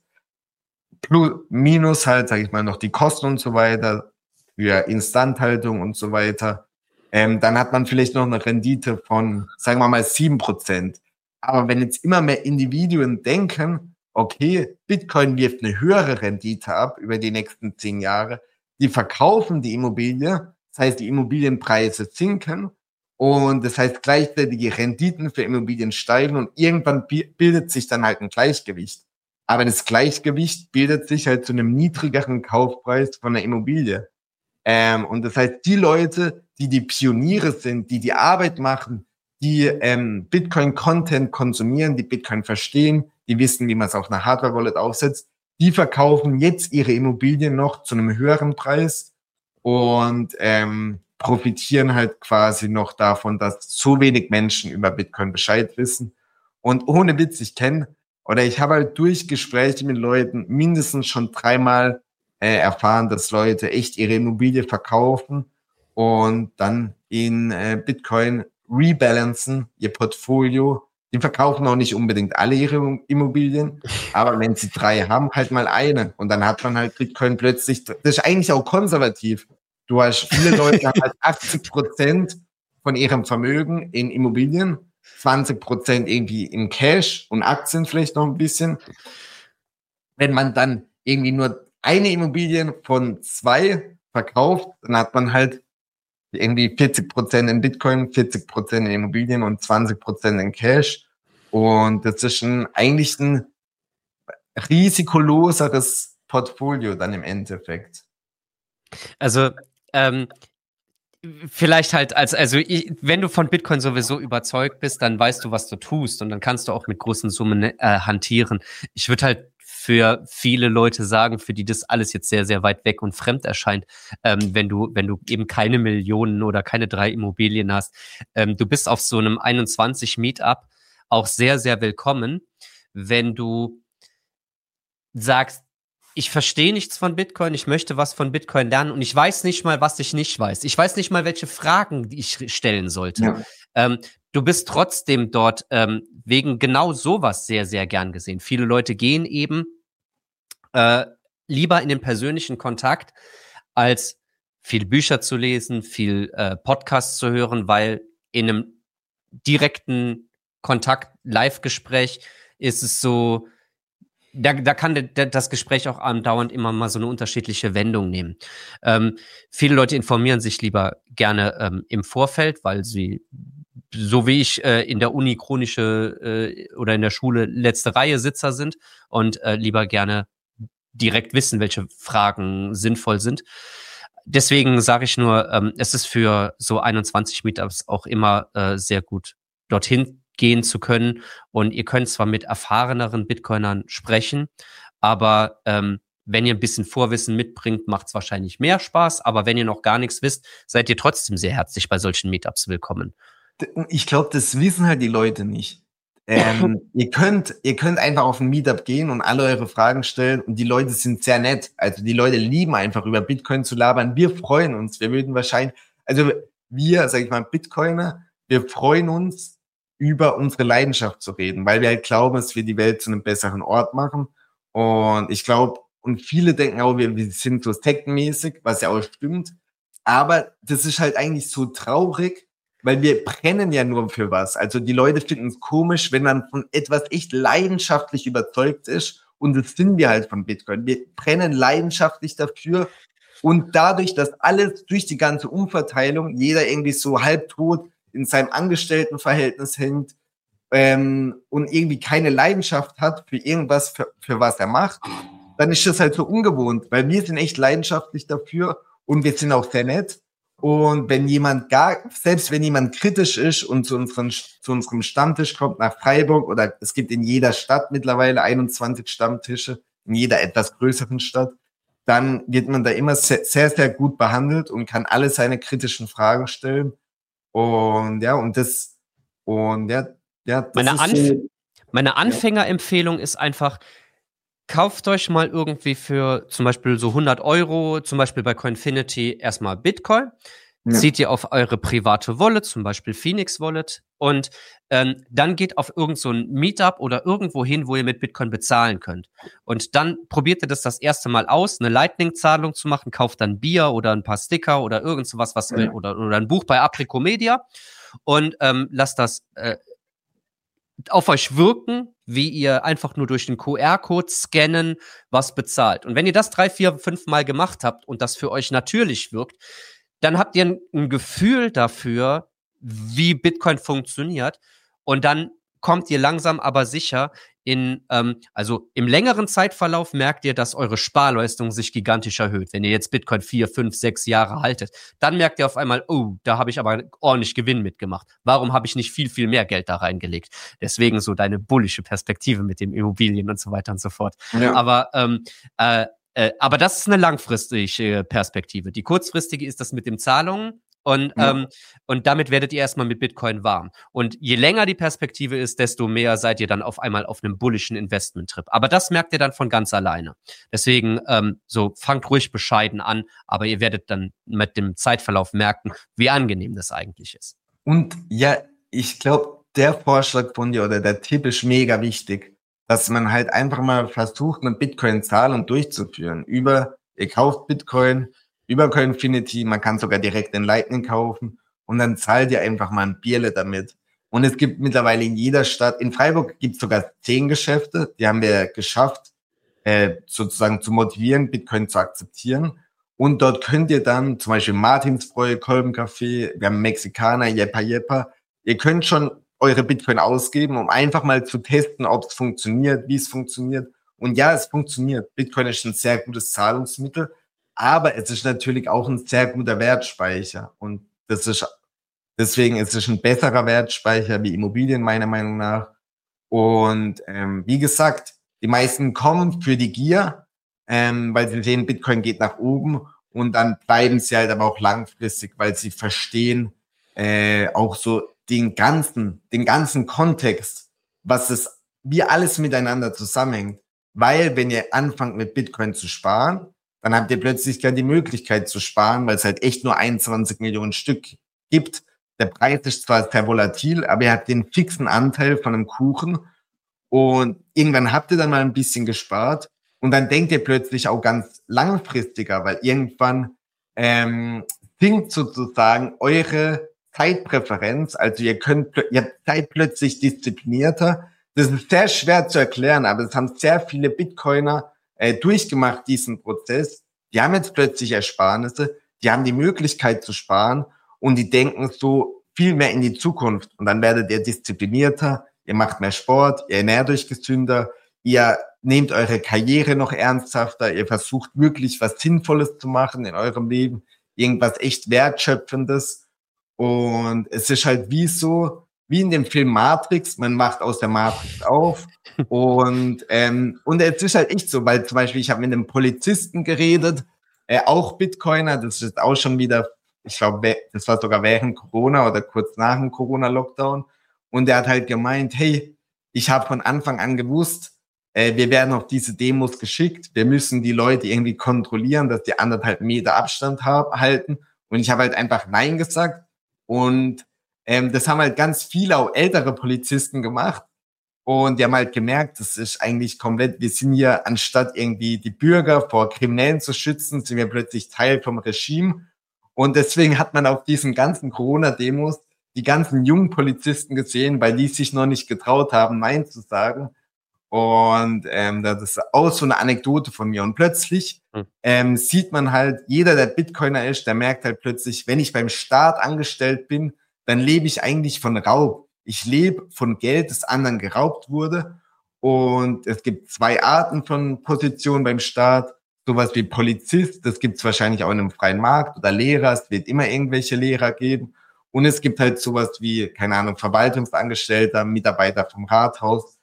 Plus, minus halt, sage ich mal, noch die Kosten und so weiter, für Instandhaltung und so weiter. Ähm, dann hat man vielleicht noch eine Rendite von, sagen wir mal, sieben Prozent. Aber wenn jetzt immer mehr Individuen denken, okay, Bitcoin wirft eine höhere Rendite ab über die nächsten zehn Jahre, die verkaufen die Immobilie, das heißt, die Immobilienpreise sinken und das heißt, gleichzeitig die Renditen für Immobilien steigen und irgendwann bildet sich dann halt ein Gleichgewicht. Aber das Gleichgewicht bildet sich halt zu einem niedrigeren Kaufpreis von der Immobilie. Ähm, und das heißt, die Leute, die die Pioniere sind, die die Arbeit machen, die ähm, Bitcoin-Content konsumieren, die Bitcoin verstehen, die wissen, wie man es auf einer Hardware-Wallet aufsetzt, die verkaufen jetzt ihre Immobilien noch zu einem höheren Preis und ähm, profitieren halt quasi noch davon, dass so wenig Menschen über Bitcoin Bescheid wissen. Und ohne Witz, ich kenne, oder ich habe halt durch Gespräche mit Leuten mindestens schon dreimal äh, erfahren, dass Leute echt ihre Immobilie verkaufen und dann in äh, Bitcoin rebalancen, ihr Portfolio. Die verkaufen auch nicht unbedingt alle ihre Immobilien, aber wenn sie drei haben, halt mal eine. Und dann hat man halt Bitcoin plötzlich, das ist eigentlich auch konservativ. Du hast viele Leute haben halt achtzig Prozent von ihrem Vermögen in Immobilien, zwanzig Prozent irgendwie in Cash und Aktien vielleicht noch ein bisschen. Wenn man dann irgendwie nur eine Immobilie von zwei verkauft, dann hat man halt irgendwie vierzig Prozent in Bitcoin, vierzig Prozent in Immobilien und zwanzig Prozent in Cash. Und das ist ein, eigentlich ein risikoloseres Portfolio dann im Endeffekt. Also, ähm, vielleicht halt als, also ich, wenn du von Bitcoin sowieso überzeugt bist, dann weißt du, was du tust und dann kannst du auch mit großen Summen äh, hantieren. Ich würde halt für viele Leute sagen, für die das alles jetzt sehr, sehr weit weg und fremd erscheint, ähm, wenn du, wenn du eben keine Millionen oder keine drei Immobilien hast, ähm, du bist auf so einem einundzwanzig Meetup auch sehr, sehr willkommen, wenn du sagst, ich verstehe nichts von Bitcoin, ich möchte was von Bitcoin lernen und ich weiß nicht mal, was ich nicht weiß. Ich weiß nicht mal, welche Fragen ich stellen sollte. Ja. Ähm, du bist trotzdem dort ähm, wegen genau sowas sehr, sehr gern gesehen. Viele Leute gehen eben äh, lieber in den persönlichen Kontakt, als viel Bücher zu lesen, viel äh, Podcasts zu hören, weil in einem direkten Kontakt, Live-Gespräch ist es so, Da, da kann de, de, das Gespräch auch andauernd immer mal so eine unterschiedliche Wendung nehmen. Ähm, viele Leute informieren sich lieber gerne ähm, im Vorfeld, weil sie, so wie ich, äh, in der Uni chronische äh, oder in der Schule letzte Reihe Sitzer sind und äh, lieber gerne direkt wissen, welche Fragen sinnvoll sind. Deswegen sage ich nur, ähm, es ist für so einundzwanzig Meetups auch immer äh, sehr gut, dorthin gehen zu können. Und ihr könnt zwar mit erfahreneren Bitcoinern sprechen, aber ähm, wenn ihr ein bisschen Vorwissen mitbringt, macht es wahrscheinlich mehr Spaß. Aber wenn ihr noch gar nichts wisst, seid ihr trotzdem sehr herzlich bei solchen Meetups willkommen. Ich glaube, das wissen halt die Leute nicht. Ähm, ihr könnt, ihr könnt einfach auf ein Meetup gehen und alle eure Fragen stellen und die Leute sind sehr nett. Also die Leute lieben einfach über Bitcoin zu labern. Wir freuen uns. Wir würden wahrscheinlich, also wir, sag ich mal, Bitcoiner, wir freuen uns, über unsere Leidenschaft zu reden, weil wir halt glauben, dass wir die Welt zu einem besseren Ort machen. Und ich glaube, und viele denken auch, wir, wir sind so sektenmäßig, was ja auch stimmt. Aber das ist halt eigentlich so traurig, weil wir brennen ja nur für was. Also die Leute finden es komisch, wenn man von etwas echt leidenschaftlich überzeugt ist. Und das sind wir halt von Bitcoin. Wir brennen leidenschaftlich dafür. Und dadurch, dass alles durch die ganze Umverteilung, jeder irgendwie so halbtot in seinem Angestelltenverhältnis hängt ähm, und irgendwie keine Leidenschaft hat für irgendwas, für, für was er macht, dann ist das halt so ungewohnt, weil wir sind echt leidenschaftlich dafür und wir sind auch sehr nett. Und wenn jemand gar, selbst wenn jemand kritisch ist und zu, unseren, zu unserem Stammtisch kommt nach Freiburg, oder es gibt in jeder Stadt mittlerweile einundzwanzig Stammtische, in jeder etwas größeren Stadt, dann wird man da immer sehr, sehr, sehr gut behandelt und kann alle seine kritischen Fragen stellen. Und ja, und das, und ja, ja, das meine, ist Anf so, meine Anfängerempfehlung ist einfach, kauft euch mal irgendwie für zum Beispiel so hundert Euro, zum Beispiel bei Coinfinity, erstmal Bitcoin, ja. Zieht ihr auf eure private Wallet, zum Beispiel Phoenix Wallet, und ähm, dann geht auf irgend so ein Meetup oder irgendwo hin, wo ihr mit Bitcoin bezahlen könnt. Und dann probiert ihr das das erste Mal aus, eine Lightning-Zahlung zu machen, kauft dann Bier oder ein paar Sticker oder irgend sowas, was ja. oder, oder ein Buch bei Aprico Media und ähm, lasst das äh, auf euch wirken, wie ihr einfach nur durch den Q R-Code scannen, was bezahlt. Und wenn ihr das drei, vier, fünf Mal gemacht habt und das für euch natürlich wirkt, dann habt ihr ein, ein Gefühl dafür, wie Bitcoin funktioniert. Und dann kommt ihr langsam aber sicher in, ähm, also im längeren Zeitverlauf merkt ihr, dass eure Sparleistung sich gigantisch erhöht. Wenn ihr jetzt Bitcoin vier, fünf, sechs Jahre haltet, dann merkt ihr auf einmal, oh, da habe ich aber ordentlich Gewinn mitgemacht. Warum habe ich nicht viel, viel mehr Geld da reingelegt? Deswegen so deine bullische Perspektive mit den Immobilien und so weiter und so fort. Ja. Aber ähm, äh, Äh, aber das ist eine langfristige Perspektive. Die kurzfristige ist das mit den Zahlungen und, ja. ähm, und damit werdet ihr erstmal mit Bitcoin warm. Und je länger die Perspektive ist, desto mehr seid ihr dann auf einmal auf einem bullischen Investment-Trip. Aber das merkt ihr dann von ganz alleine. Deswegen ähm, so fangt ruhig bescheiden an, aber ihr werdet dann mit dem Zeitverlauf merken, wie angenehm das eigentlich ist. Und ja, ich glaube, der Vorschlag von dir oder der Tipp ist mega wichtig, dass man halt einfach mal versucht, eine Bitcoin-Zahlung durchzuführen. Über, ihr kauft Bitcoin, über Coinfinity, man kann sogar direkt in Lightning kaufen und dann zahlt ihr einfach mal ein Bierle damit. Und es gibt mittlerweile in jeder Stadt, in Freiburg gibt es sogar zehn Geschäfte, die haben wir geschafft, äh, sozusagen zu motivieren, Bitcoin zu akzeptieren. Und dort könnt ihr dann zum Beispiel Martinsbräu, Kolbencafé, wir haben Mexikaner, Yepa Yepa, ihr könnt schon eure Bitcoin ausgeben, um einfach mal zu testen, ob es funktioniert, wie es funktioniert. Und ja, es funktioniert. Bitcoin ist ein sehr gutes Zahlungsmittel, aber es ist natürlich auch ein sehr guter Wertspeicher. Und das ist, deswegen ist es ein besserer Wertspeicher wie Immobilien, meiner Meinung nach. Und ähm, wie gesagt, die meisten kommen für die Gier, ähm, weil sie sehen, Bitcoin geht nach oben und dann bleiben sie halt aber auch langfristig, weil sie verstehen, äh, auch so den ganzen, den ganzen Kontext, was es, wie alles miteinander zusammenhängt. Weil wenn ihr anfangt mit Bitcoin zu sparen, dann habt ihr plötzlich gar die Möglichkeit zu sparen, weil es halt echt nur einundzwanzig Millionen Stück gibt. Der Preis ist zwar sehr volatil, aber ihr habt den fixen Anteil von einem Kuchen und irgendwann habt ihr dann mal ein bisschen gespart und dann denkt ihr plötzlich auch ganz langfristiger, weil irgendwann ähm, sinkt sozusagen eure Zeitpräferenz, also ihr könnt, ihr seid plötzlich disziplinierter. Das ist sehr schwer zu erklären, aber es haben sehr viele Bitcoiner äh, durchgemacht, diesen Prozess. Die haben jetzt plötzlich Ersparnisse, die haben die Möglichkeit zu sparen und die denken so viel mehr in die Zukunft. Und dann werdet ihr disziplinierter, ihr macht mehr Sport, ihr ernährt euch gesünder, ihr nehmt eure Karriere noch ernsthafter, ihr versucht wirklich was Sinnvolles zu machen in eurem Leben, irgendwas echt Wertschöpfendes. Und es ist halt wie so, wie in dem Film Matrix, man macht aus der Matrix auf. Und ähm, und es ist halt echt so, weil zum Beispiel ich habe mit einem Polizisten geredet, äh, auch Bitcoiner, das ist auch schon wieder, ich glaube, das war sogar während Corona oder kurz nach dem Corona-Lockdown. Und der hat halt gemeint, hey, ich habe von Anfang an gewusst, äh, wir werden auf diese Demos geschickt, wir müssen die Leute irgendwie kontrollieren, dass die anderthalb Meter Abstand haben, halten. Und ich habe halt einfach Nein gesagt. Und ähm, das haben halt ganz viele, auch ältere Polizisten gemacht. Und die haben halt gemerkt, das ist eigentlich komplett, wir sind hier, anstatt irgendwie die Bürger vor Kriminellen zu schützen, sind wir plötzlich Teil vom Regime. Und deswegen hat man auf diesen ganzen Corona-Demos die ganzen jungen Polizisten gesehen, weil die sich noch nicht getraut haben, Nein zu sagen. Und ähm, das ist auch so eine Anekdote von mir. Und plötzlich hm. ähm, sieht man halt, jeder, der Bitcoiner ist, der merkt halt plötzlich, wenn ich beim Staat angestellt bin, dann lebe ich eigentlich von Raub. Ich lebe von Geld, das anderen geraubt wurde. Und es gibt zwei Arten von Positionen beim Staat. Sowas wie Polizist, das gibt es wahrscheinlich auch in einem freien Markt, oder Lehrer, es wird immer irgendwelche Lehrer geben. Und es gibt halt sowas wie, keine Ahnung, Verwaltungsangestellter, Mitarbeiter vom Rathaus.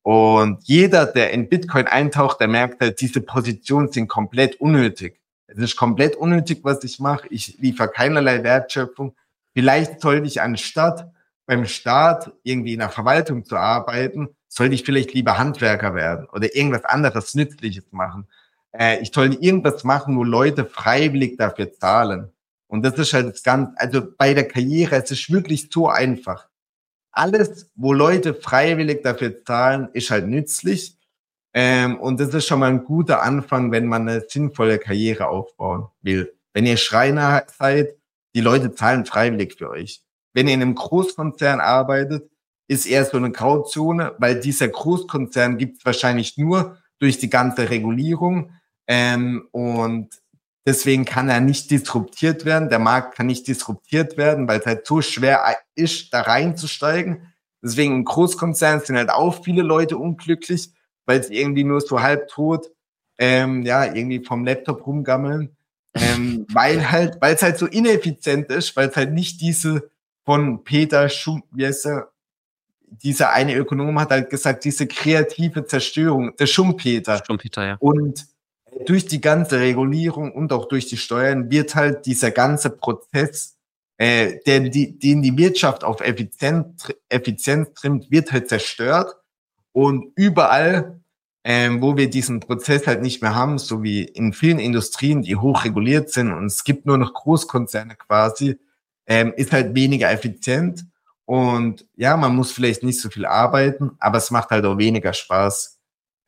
Und jeder, der in Bitcoin eintaucht, der merkt halt, diese Positionen sind komplett unnötig. Es ist komplett unnötig, was ich mache. Ich liefere keinerlei Wertschöpfung. Vielleicht sollte ich anstatt beim Staat irgendwie in der Verwaltung zu arbeiten, sollte ich vielleicht lieber Handwerker werden oder irgendwas anderes Nützliches machen. Äh, ich sollte irgendwas machen, wo Leute freiwillig dafür zahlen. Und das ist halt das Ganze, also bei der Karriere, es ist wirklich so einfach. Alles, wo Leute freiwillig dafür zahlen, ist halt nützlich. Ähm, und das ist schon mal ein guter Anfang, wenn man eine sinnvolle Karriere aufbauen will. Wenn ihr Schreiner seid, die Leute zahlen freiwillig für euch. Wenn ihr in einem Großkonzern arbeitet, ist eher so eine Grauzone, weil dieser Großkonzern gibt es wahrscheinlich nur durch die ganze Regulierung. Ähm, und deswegen kann er nicht disruptiert werden. Der Markt kann nicht disruptiert werden, weil es halt so schwer ist, da reinzusteigen. Deswegen in Großkonzernen sind halt auch viele Leute unglücklich, weil sie irgendwie nur so halbtot, ähm, ja, irgendwie vom Laptop rumgammeln. Ähm, weil halt, weil es halt so ineffizient ist, weil es halt nicht diese von Peter Schum, wie heißt er, dieser eine Ökonom hat halt gesagt, diese kreative Zerstörung, der Schumpeter. Schumpeter, ja. Und durch die ganze Regulierung und auch durch die Steuern wird halt dieser ganze Prozess, äh, der die, den die Wirtschaft auf Effizienz, Effizienz trimmt, wird halt zerstört. Und überall, ähm, wo wir diesen Prozess halt nicht mehr haben, so wie in vielen Industrien, die hoch reguliert sind und es gibt nur noch Großkonzerne quasi, ähm, ist halt weniger effizient. Und ja, man muss vielleicht nicht so viel arbeiten, aber es macht halt auch weniger Spaß.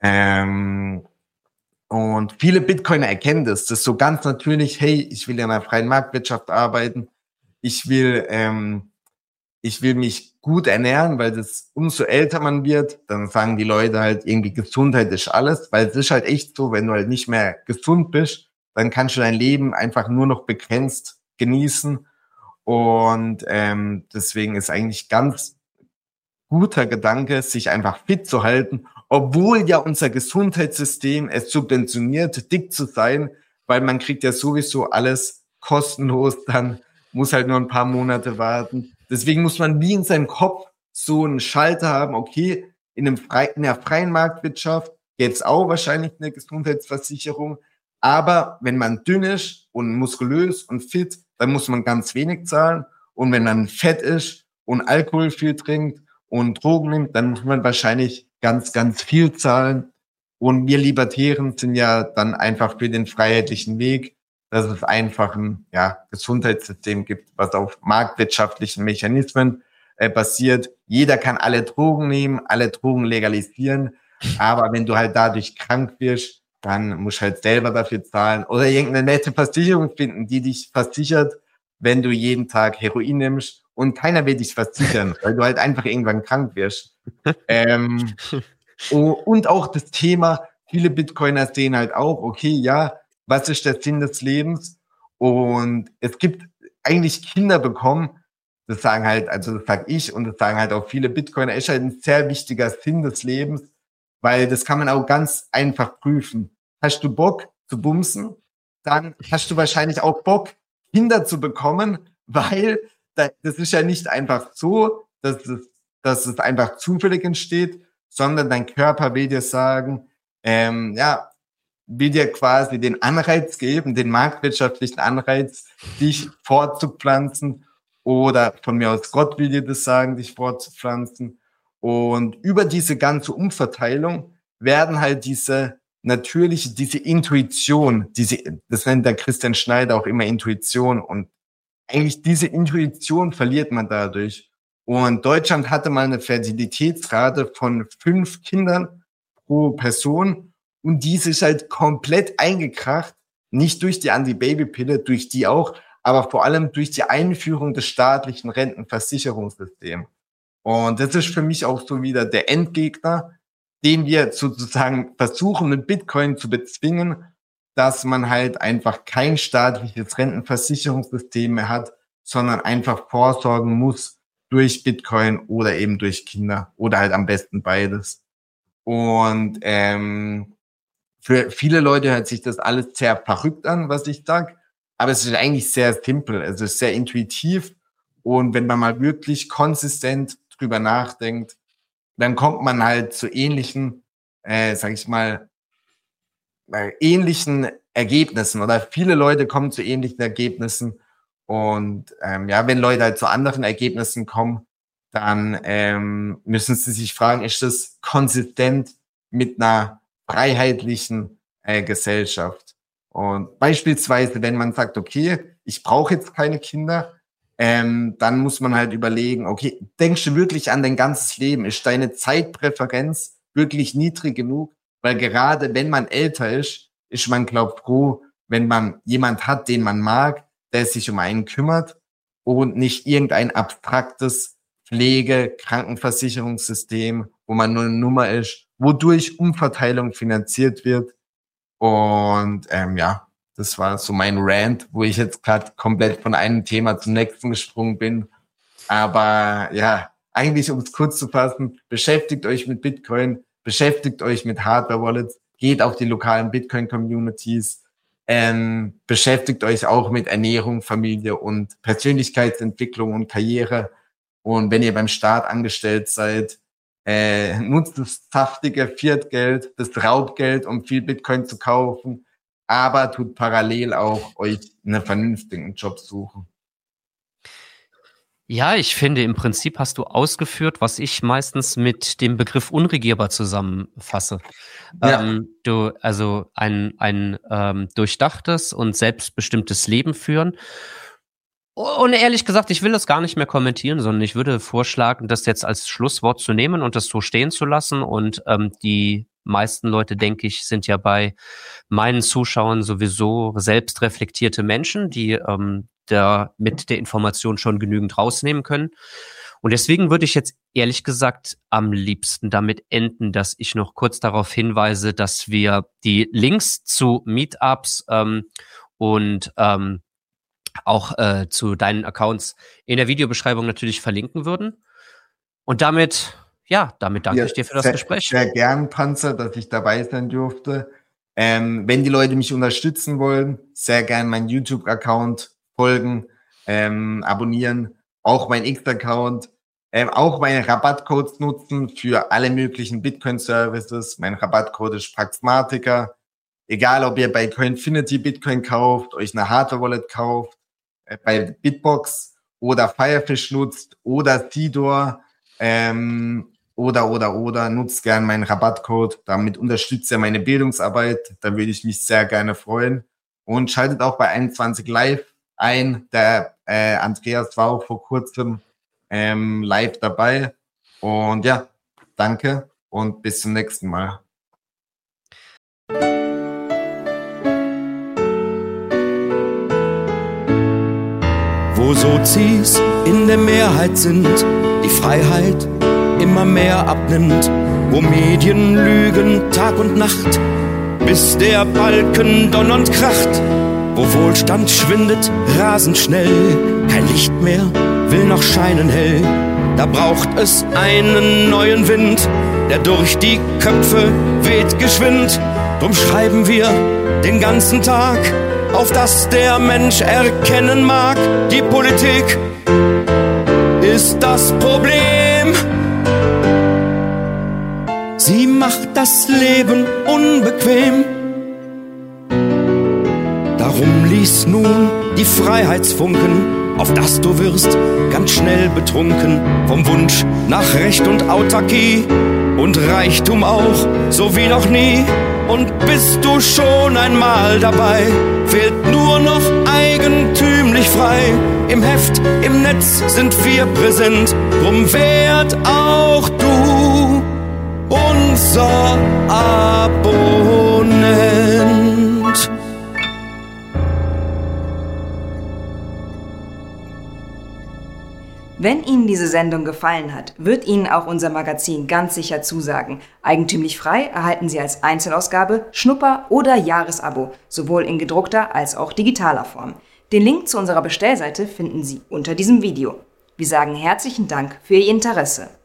Ähm, Und viele Bitcoiner erkennen das. Das ist so ganz natürlich, hey, ich will in einer freien Marktwirtschaft arbeiten. Ich will, ähm, ich will mich gut ernähren, weil das, umso älter man wird, dann sagen die Leute halt irgendwie, Gesundheit ist alles. Weil es ist halt echt so, wenn du halt nicht mehr gesund bist, dann kannst du dein Leben einfach nur noch begrenzt genießen. Und ähm, deswegen ist eigentlich ganz guter Gedanke, sich einfach fit zu halten, obwohl ja unser Gesundheitssystem es subventioniert, dick zu sein, weil man kriegt ja sowieso alles kostenlos, dann muss halt nur ein paar Monate warten. Deswegen muss man wie in seinem Kopf so einen Schalter haben, okay, in, einem frei, in der freien Marktwirtschaft gäbe auch wahrscheinlich eine Gesundheitsversicherung, aber wenn man dünn ist und muskulös und fit, dann muss man ganz wenig zahlen. Und wenn man fett ist und Alkohol viel trinkt und Drogen nimmt, dann muss man wahrscheinlich ganz, ganz viel zahlen. Und wir Libertären sind ja dann einfach für den freiheitlichen Weg, dass es einfach ein ja, Gesundheitssystem gibt, was auf marktwirtschaftlichen Mechanismen äh, basiert. Jeder kann alle Drogen nehmen, alle Drogen legalisieren, aber wenn du halt dadurch krank wirst, dann musst du halt selber dafür zahlen oder irgendeine nette Versicherung finden, die dich versichert, wenn du jeden Tag Heroin nimmst, und keiner will dich versichern, weil du halt einfach irgendwann krank wirst. ähm, oh, und auch das Thema, viele Bitcoiner sehen halt auch, okay, ja, was ist der Sinn des Lebens? Und es gibt eigentlich Kinder bekommen, das sagen halt, also das sage ich und das sagen halt auch viele Bitcoiner, ist halt ein sehr wichtiger Sinn des Lebens, weil das kann man auch ganz einfach prüfen. Hast du Bock zu bumsen, dann hast du wahrscheinlich auch Bock, Kinder zu bekommen, weil das ist ja nicht einfach so, dass es, dass es einfach zufällig entsteht, sondern dein Körper will dir sagen, ähm, ja, will dir quasi den Anreiz geben, den marktwirtschaftlichen Anreiz, dich fortzupflanzen, oder von mir aus Gott will dir das sagen, dich fortzupflanzen. Und über diese ganze Umverteilung werden halt diese natürliche, diese Intuition, diese, das nennt der Christian Schneider auch immer Intuition, und eigentlich diese Intuition verliert man dadurch. Und Deutschland hatte mal eine Fertilitätsrate von fünf Kindern pro Person, und diese ist halt komplett eingekracht, nicht durch die Anti-Baby-Pille, durch die auch, aber vor allem durch die Einführung des staatlichen Rentenversicherungssystems. Und das ist für mich auch so wieder der Endgegner, den wir sozusagen versuchen mit Bitcoin zu bezwingen, dass man halt einfach kein staatliches Rentenversicherungssystem mehr hat, sondern einfach vorsorgen muss durch Bitcoin oder eben durch Kinder oder halt am besten beides. Und ähm, für viele Leute hört sich das alles sehr verrückt an, was ich sag, aber es ist eigentlich sehr simpel, es ist sehr intuitiv, und wenn man mal wirklich konsistent drüber nachdenkt, dann kommt man halt zu ähnlichen, äh, sag ich mal, äh, ähnlichen Ergebnissen, oder viele Leute kommen zu ähnlichen Ergebnissen. Und ähm, ja, wenn Leute halt zu anderen Ergebnissen kommen, dann ähm, müssen sie sich fragen, ist das konsistent mit einer freiheitlichen äh, Gesellschaft? Und beispielsweise, wenn man sagt, okay, ich brauche jetzt keine Kinder, ähm, dann muss man halt überlegen, okay, denkst du wirklich an dein ganzes Leben? Ist deine Zeitpräferenz wirklich niedrig genug? Weil gerade wenn man älter ist, ist man, glaub, froh, wenn man jemand hat, den man mag, der sich um einen kümmert und nicht irgendein abstraktes Pflege-, Krankenversicherungssystem, wo man nur eine Nummer ist, wodurch Umverteilung finanziert wird. Und ähm, ja, das war so mein Rant, wo ich jetzt gerade komplett von einem Thema zum nächsten gesprungen bin. Aber ja, eigentlich, um es kurz zu fassen, beschäftigt euch mit Bitcoin, beschäftigt euch mit Hardware-Wallets, geht auf die lokalen Bitcoin-Communities, ähm, beschäftigt euch auch mit Ernährung, Familie und Persönlichkeitsentwicklung und Karriere. Und wenn ihr beim Staat angestellt seid, äh, nutzt das saftige Fiat-Geld, das Raubgeld, um viel Bitcoin zu kaufen, aber tut parallel auch euch einen vernünftigen Job suchen. Ja, ich finde, im Prinzip hast du ausgeführt, was ich meistens mit dem Begriff unregierbar zusammenfasse. Ja. Ähm, du, also ein, ein ähm, durchdachtes und selbstbestimmtes Leben führen. Und ehrlich gesagt, ich will das gar nicht mehr kommentieren, sondern ich würde vorschlagen, das jetzt als Schlusswort zu nehmen und das so stehen zu lassen. Und ähm, die meisten Leute, denke ich, sind ja bei meinen Zuschauern sowieso selbstreflektierte Menschen, die ähm, da mit der Information schon genügend rausnehmen können. Und deswegen würde ich jetzt ehrlich gesagt am liebsten damit enden, dass ich noch kurz darauf hinweise, dass wir die Links zu Meetups ähm, und ähm, auch äh, zu deinen Accounts in der Videobeschreibung natürlich verlinken würden. Und damit, ja, damit danke Ja, ich dir für das sehr, Gespräch. Sehr gern, Panzer, dass ich dabei sein durfte. Ähm, wenn die Leute mich unterstützen wollen, sehr gern meinen YouTube-Account folgen, ähm, abonnieren, auch mein X-Account, ähm, auch meine Rabattcodes nutzen für alle möglichen Bitcoin-Services. Mein Rabattcode ist Praxmatiker. Egal, ob ihr bei Coinfinity Bitcoin kauft, euch eine Hardware-Wallet kauft, äh, bei Bitbox oder Firefish nutzt oder Tidor, ähm, oder, oder, oder, nutzt gern meinen Rabattcode. Damit unterstützt ihr meine Bildungsarbeit. Da würde ich mich sehr gerne freuen. Und schaltet auch bei einundzwanzig Live ein. Der äh, Andreas war auch vor kurzem ähm, live dabei. Und ja, danke und bis zum nächsten Mal. Wo Sozis in der Mehrheit sind, die Freiheit immer mehr abnimmt, wo Medien lügen Tag und Nacht, bis der Balken donnernd kracht, wo Wohlstand schwindet rasend schnell, kein Licht mehr will noch scheinen hell, da braucht es einen neuen Wind, der durch die Köpfe weht geschwind. Drum schreiben wir den ganzen Tag, auf dass der Mensch erkennen mag, die Politik ist das Problem. Sie macht das Leben unbequem. Darum lies nun die Freiheitsfunken, auf dass du wirst ganz schnell betrunken vom Wunsch nach Recht und Autarkie und Reichtum auch, so wie noch nie. Und bist du schon einmal dabei, fehlt nur noch eigentümlich frei. Im Heft, im Netz sind wir präsent, drum werd auch du unser Abonnent. Wenn Ihnen diese Sendung gefallen hat, wird Ihnen auch unser Magazin ganz sicher zusagen. Eigentümlich frei erhalten Sie als Einzelausgabe, Schnupper- oder Jahresabo, sowohl in gedruckter als auch digitaler Form. Den Link zu unserer Bestellseite finden Sie unter diesem Video. Wir sagen herzlichen Dank für Ihr Interesse.